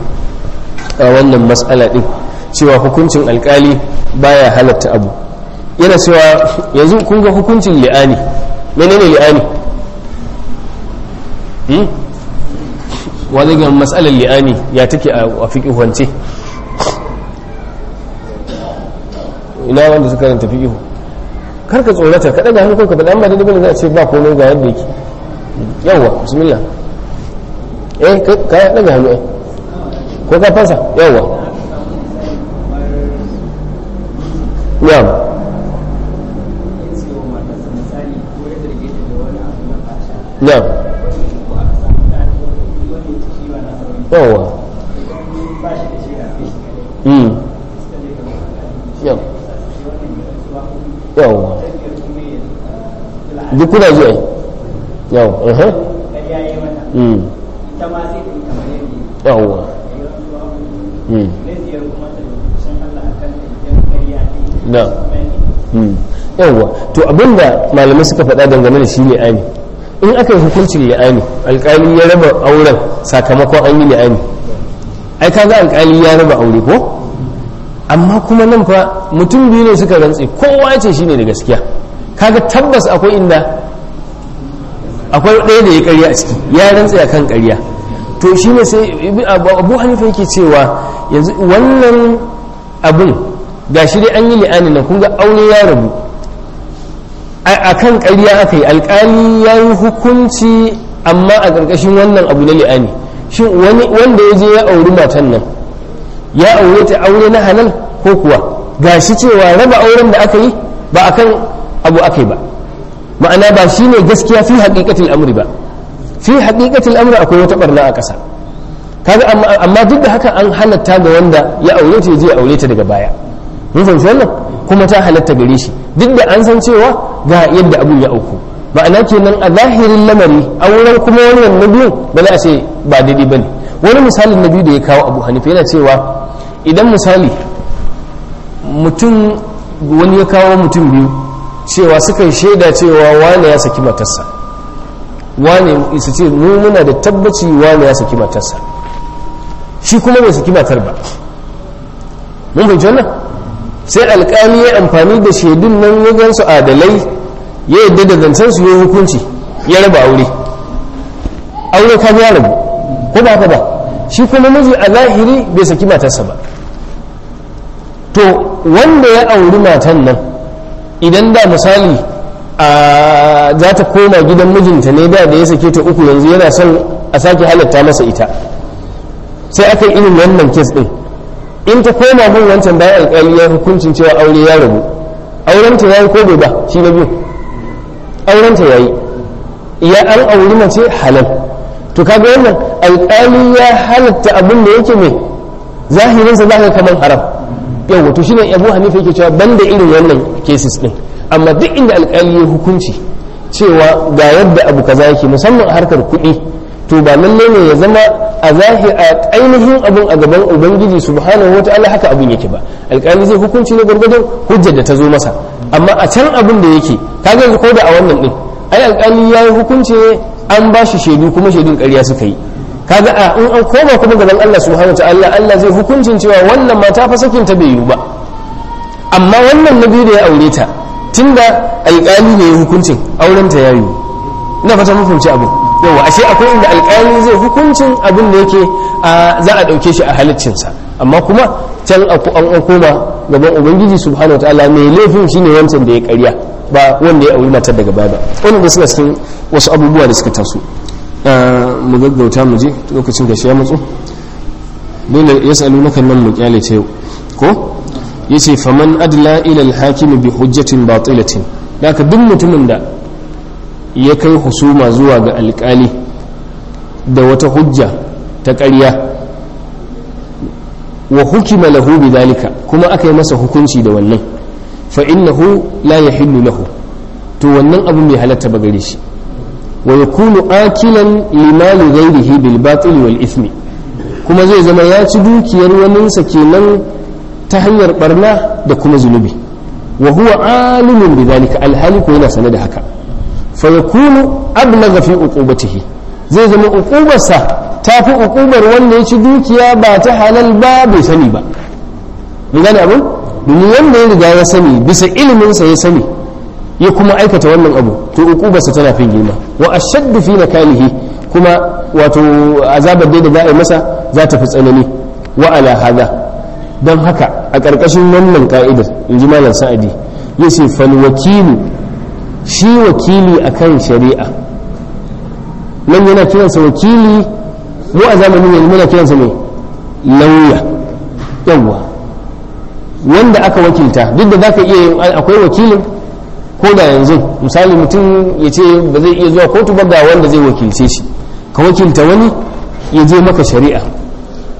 a wannan mas'ala din, cewa hukuncin alkali baya halatta abu. yana cewa yanzu kun ga hukuncin li'ani. menene li'ani? wani ga mas'alar li'ani ya take a fiqhance? ina wanda suka karanta fiqh? karka tsorata, ka daga hannu ka faɗa, amma da dole za a ce ba komai ga yadda yake. yawa bismillah. ka daga hannu ko ka fasa? yawa na'am. na'am yawa yawa duk kuna ji ai yawa yawa na yawa to abinda malamai suka faɗa dangane da shi li'ani in aka yi hukuncin li'ani alƙali ya raba auren sakamakon an yi li'ani ai kaga alƙali ya raba aure ko amma kuma nan fa mutum biyu ne suka rantse kowa ce shine da gaskiya kaga tabbas akwai inda akwai ɗaya da ya ƙarya a ciki ya rantse akan ƙarya to shi ne sai abu hanifa yake cewa yanzu wannan abun ga shi dai an yi li'ani nan kun ga aure ya rabu a kan ƙarya aka yi alƙali ya yi hukunci amma a ƙarƙashin wannan abu na li'ani shin wanda ya je ya auri matan nan ya aure ta aure na halal ko kuwa ga shi cewa raba auren da aka yi ba a kan abu aka yi ba ma'ana ba shi ne gaskiya fi haƙiƙatul amri ba fi haƙiƙatul amri akwai wata ɓarna a ƙasa kaga amma duk da haka an halatta ga wanda ya aure ta ya je ya aure ta daga baya mun fahimci wannan kuma ta halatta gare shi duk da an san cewa ga yadda abun ya auku ma'ana kenan a zahirin lamari auren kuma wannan na biyu ba za a ce ba daidai bane wani misalin na biyu da ya kawo abu hanifa yana cewa idan misali mutum wani ya kawo mutum biyu cewa suka shaida cewa wane ya saki matarsa wane su ce mu muna da tabbaci wane ya saki matarsa shi kuma bai saki matar ba mun fahimci wannan sai alƙali ya amfani da shaidun nan ya gansu adalai ya yadda da zancen su ya hukunci ya raba aure ka ya rabu ko ba ka ba shi kuma miji a zahiri bai saki matarsa ba to wanda ya auri matan nan idan da misali za ta koma gidan mijinta ne da ya sake ta uku yanzu yana son a sake halatta masa ita sai aka yi irin wannan kes din in ta koma gun wancan bayan alƙali ya hukuncin cewa aure ya rabu aurenta ya yi ko bai ba shi na biyu aurenta ya yi ya an auri mace halal to kaga wannan alƙali ya halatta abin da yake mai zahirinsa za ka kamar haram yau to shine abu hanifa yake cewa banda irin wannan cases din amma duk inda alƙali ya hukunci cewa ga yadda abu kaza yake musamman a harkar kuɗi to ba lalle ne ya zama a ainihin abun a gaban ubangiji subhanahu wataala haka abun yake ba alƙali zai hukunci ne gwargwadon hujjar da ta zo masa amma a can abun da yake kaga yanzu ko da a wannan din ai alƙali ya yi hukunci an ba shi shaidu kuma shaidun ƙarya suka yi kaga in an koma kuma gaban Allah subhanahu wataala Allah zai hukuncin cewa wannan mata fa sakin ta bai yiwu ba amma wannan nabi da ya aure ta tunda alƙali ne ya hukuncin auren ta ya yiwu ina fata mun fahimci abin yawa ashe akwai inda alƙali zai hukuncin abin da yake za a ɗauke shi a halaccinsa amma kuma can an koma gaban ubangiji subhanahu wataala mai laifin shine wancan da ya ƙarya ba wanda ya auri matar daga baya ba wannan da suna cikin wasu abubuwa da suka taso mu gaggauta mu je lokacin da shi ya matsu dole ya salu na kan nan mu kyale ta yau ko yace faman adla ila al-hakim bi hujjatin batilatin haka duk mutumin da ya kai husuma zuwa ga alƙali da wata hujja ta ƙarya wa hukima lahu bidhalika kuma aka yi masa hukunci da wannan fa innahu la yahillu lahu to wannan abu bai halatta ba gare shi wa yakunu akilan limali ghairihi bil batil wal ithmi kuma zai zama ya ci dukiyar waninsa kenan ta hanyar barna da kuma zunubi wa huwa alimun bidhalika alhali ko yana sanar da haka fa yakunu ablagha fi uqubatihi zai zama uqubarsa ta fi uqubar wanda ya ci dukiya ba ta halal ba bai sani ba mun gane abin domin wanda ya riga ya sani bisa iliminsa ya sani ya kuma aikata wannan abu to uqubarsa tana fin girma wa ashaddu fi nakalihi kuma wato azabar da za a yi masa za ta fi tsanani wa ala hada don haka a ƙarƙashin wannan ka'idar in ji malam sa'adi ya ce fal wakilu shi wakili akan shari'a nan yana kiransa wakili mu a zamanin yanzu muna kiransa mai lauya yawwa wanda aka wakilta duk da zaka iya akwai wakilin ko da yanzu misali mutum ya ce ba zai iya zuwa kotu ba ga wanda zai wakilce shi ka wakilta wani ya je maka shari'a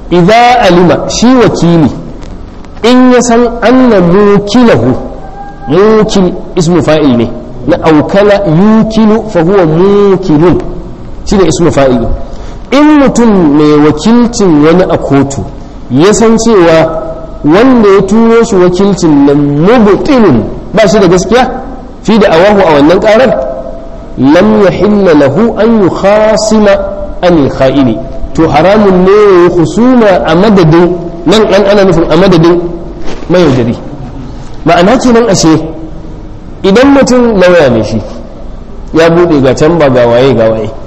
idza alima shi wakili in ya san anna mukilahu, mukil ismu fa'il ne na aukala yukilu fa huwa mukilun, shi ne ismu fa'il. in mutum mai wakilcin wani a kotu ya san cewa wanda ya turo shi wakilcin nan mubtilun ba shi da gaskiya fi da awahu a wannan karar, lam yahilla lahu an yukhasima an kha'ini, to haramun ne ya husuma a madadin nan ana nufin a madadin mayaudari. ma'ana kenan ashe idan mutum lauya ne shi ya bude ga can ba ga waye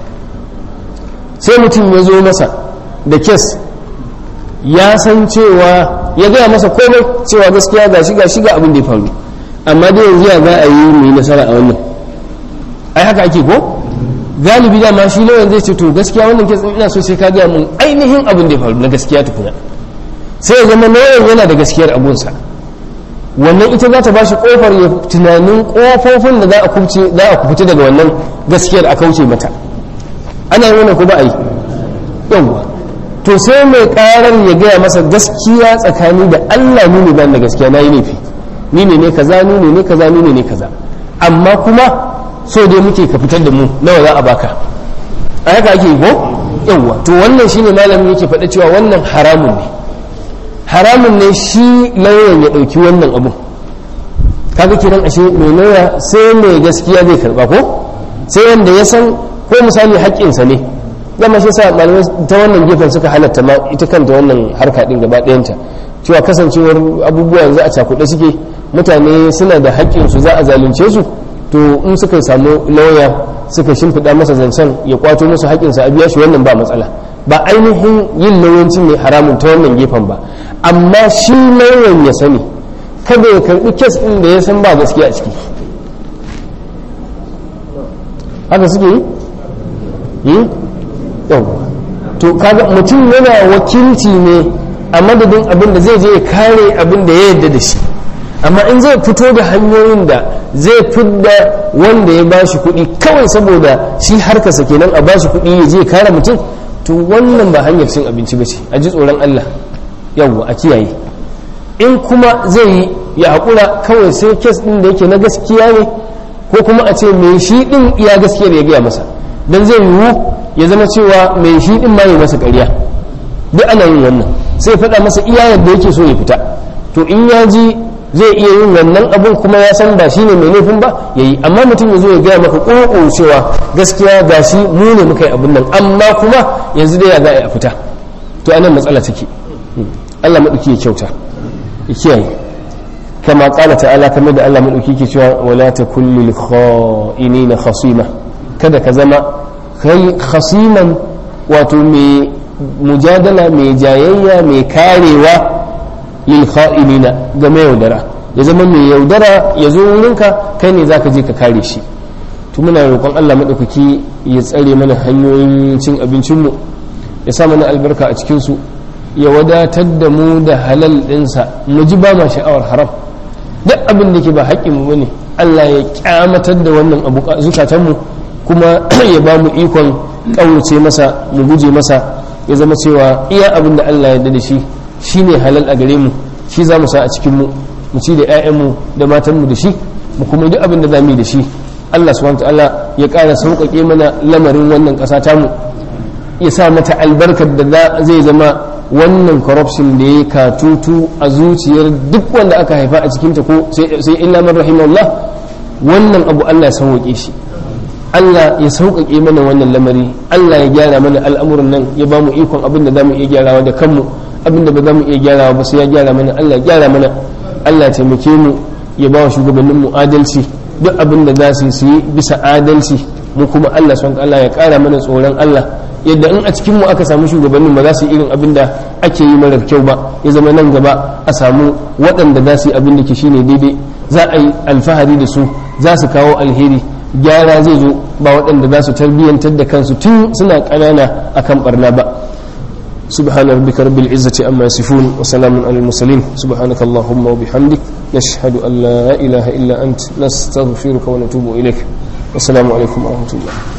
sai mutum ya zo masa da kes ya san cewa ya gaya masa komai cewa gaskiya ga shiga abin da ya faru, amma dai yanzu ya za a yi mai nasara a wannan. ai haka ake ko galibi dama shi lauyan zai ce to gaskiya wannan kes ina so sai ka gaya mun ainihin abin da ya faru na gaskiya tukuna, sai ya zama lauyan yana da gaskiyar abunsa, wannan ita za ta ba shi kofar ya tunanin kofofin da za a kubuta daga wannan gaskiyar a kauce mata. ana yi wannan ko ba a yi yawwa, to sai mai karar ya gaya masa gaskiya tsakani da Allah ni ne ban da gaskiya na yi laifi, ni ne kaza ni ne kaza ni ne kaza, amma kuma so dai muke ka fitar da mu nawa za a baka. a haka ake yi ko yawwa, to wannan shine malamin yake faɗa cewa wannan haramun ne shi lauyan ya ɗauki wannan abu. kaga kiran ashe mai lauya sai mai gaskiya zai karba ko sai wanda ya san ko misali haƙƙinsa ne. zama shi sa malamai ta wannan gefen suka halatta ma ita kanta wannan harka din gaba ɗayanta, cewa kasancewar abubuwa yanzu a cakuɗe suke, mutane suna da haƙƙinsu za a zalunce su, to in suka samu lauya suka shimfiɗa masa zancen ya kwato musu haƙƙinsa a biya shi, wannan ba matsala. ba ainihin yin lauyancin ne haramun ta wannan gefen ba, amma shi lauyan ya sani kada ya karɓi kes ɗin da ya san ba gaskiya a ciki. haka suke yi to kaga mutum yana wakilci ne a madadin abin da zai je ya kare abin da ya yarda da shi, amma in zai fito da hanyoyin da zai fidda wanda ya ba shi kuɗi kawai saboda shi harkarsa kenan a ba shi kuɗi ya je kare mutum, to wannan ba hanyar cin abinci ba ce. a ji tsoron Allah, yawwa a kiyaye. in kuma zai yi ya haƙura kawai sai kes ɗin da yake na gaskiya ne, ko kuma a ce mai shi ɗin iya gaskiyar ya gaya masa, don zai yiwu ya zama cewa mai shi ɗin ma ya masa ƙarya. duk ana yin wannan, sai faɗa masa iya yadda yake so ya fita, to in ya ji zai iya yin wannan abun kuma ya san ba shi ne mai laifin ba ya yi. amma mutum ya zo ya gaya maka ƙoƙo cewa gaskiya ga shi mu ne muka yi abun nan, amma kuma yanzu dai ya za a yi a fita, to anan matsala take. Allah maɗauki ya kyauta ya kiyaye, kama ƙala ta'ala, kamar da Allah maɗauki ke cewa wala takul lil kha'inina khasima, kada ka zama kai khasiman, wato mai mujadala, mai jayayya, mai karewa lil kha'inina ga mai yaudara. ya zama mai yaudara ya zo wurinka kai ne zaka je ka kare shi. to muna roƙon Allah madaukaki ya tsare mana hanyoyin cin abincinmu, ya sa mana albarka a cikin su, ya wadatar da mu da halal ɗinsa, mu ji ba ma sha'awar haram. duk abin da ke ba haƙƙinmu bane Allah ya kyamatar da wannan abu zukatanmu, kuma ya ba mu ikon ƙaunace masa, mu guje masa, ya zama cewa iya abin da Allah ya da shi shine halal a gare mu, shi za mu sa a cikin mu ci da 'ya'yanmu da matanmu da shi, mu kuma duk abin da za mu yi da shi. Allah subhanahu wa ta'ala ya ƙara sauƙaƙe mana lamarin wannan ƙasa tamu, ya sa mata albarkar da zai zama wannan corruption da ya katutu a zuciyar duk wanda aka haifa a cikinta, ko sai illa man rahimahullah, wannan abu Allah ya sauƙaƙe shi. Allah ya sauƙaƙe mana wannan lamari, Allah ya gyara mana al'amuran nan, ya ba mu ikon abin da za mu iya gyarawa da kanmu, abin da ba za mu iya gyarawa ba sai ya gyara mana. Allah ya gyara mana, Allah ya taimake mu, ya ba wa shugabanninmu adalci, duk abin da za su yi bisa adalci, mu kuma Allah subhanahu wa ta'ala ya ƙara mana tsoron Allah, yadda in a cikinmu aka samu shugabannin ba za su yi irin abin da ake yi marar kyau ba, ya zama nan gaba a samu waɗanda za su yi abin da ke shine daidai, za a yi alfahari da su, za su kawo alheri, gyara zai zo, ba waɗanda za su tarbiyyantar da kansu tun suna ƙanana akan barna ba. subhana rabbika rabbil izzati amma yasifun wa salamun alal mursalin subhanaka allahumma wa bihamdik nashhadu an la ilaha illa ant nastaghfiruka wa natubu ilaik. assalamu alaikum wa rahmatullah.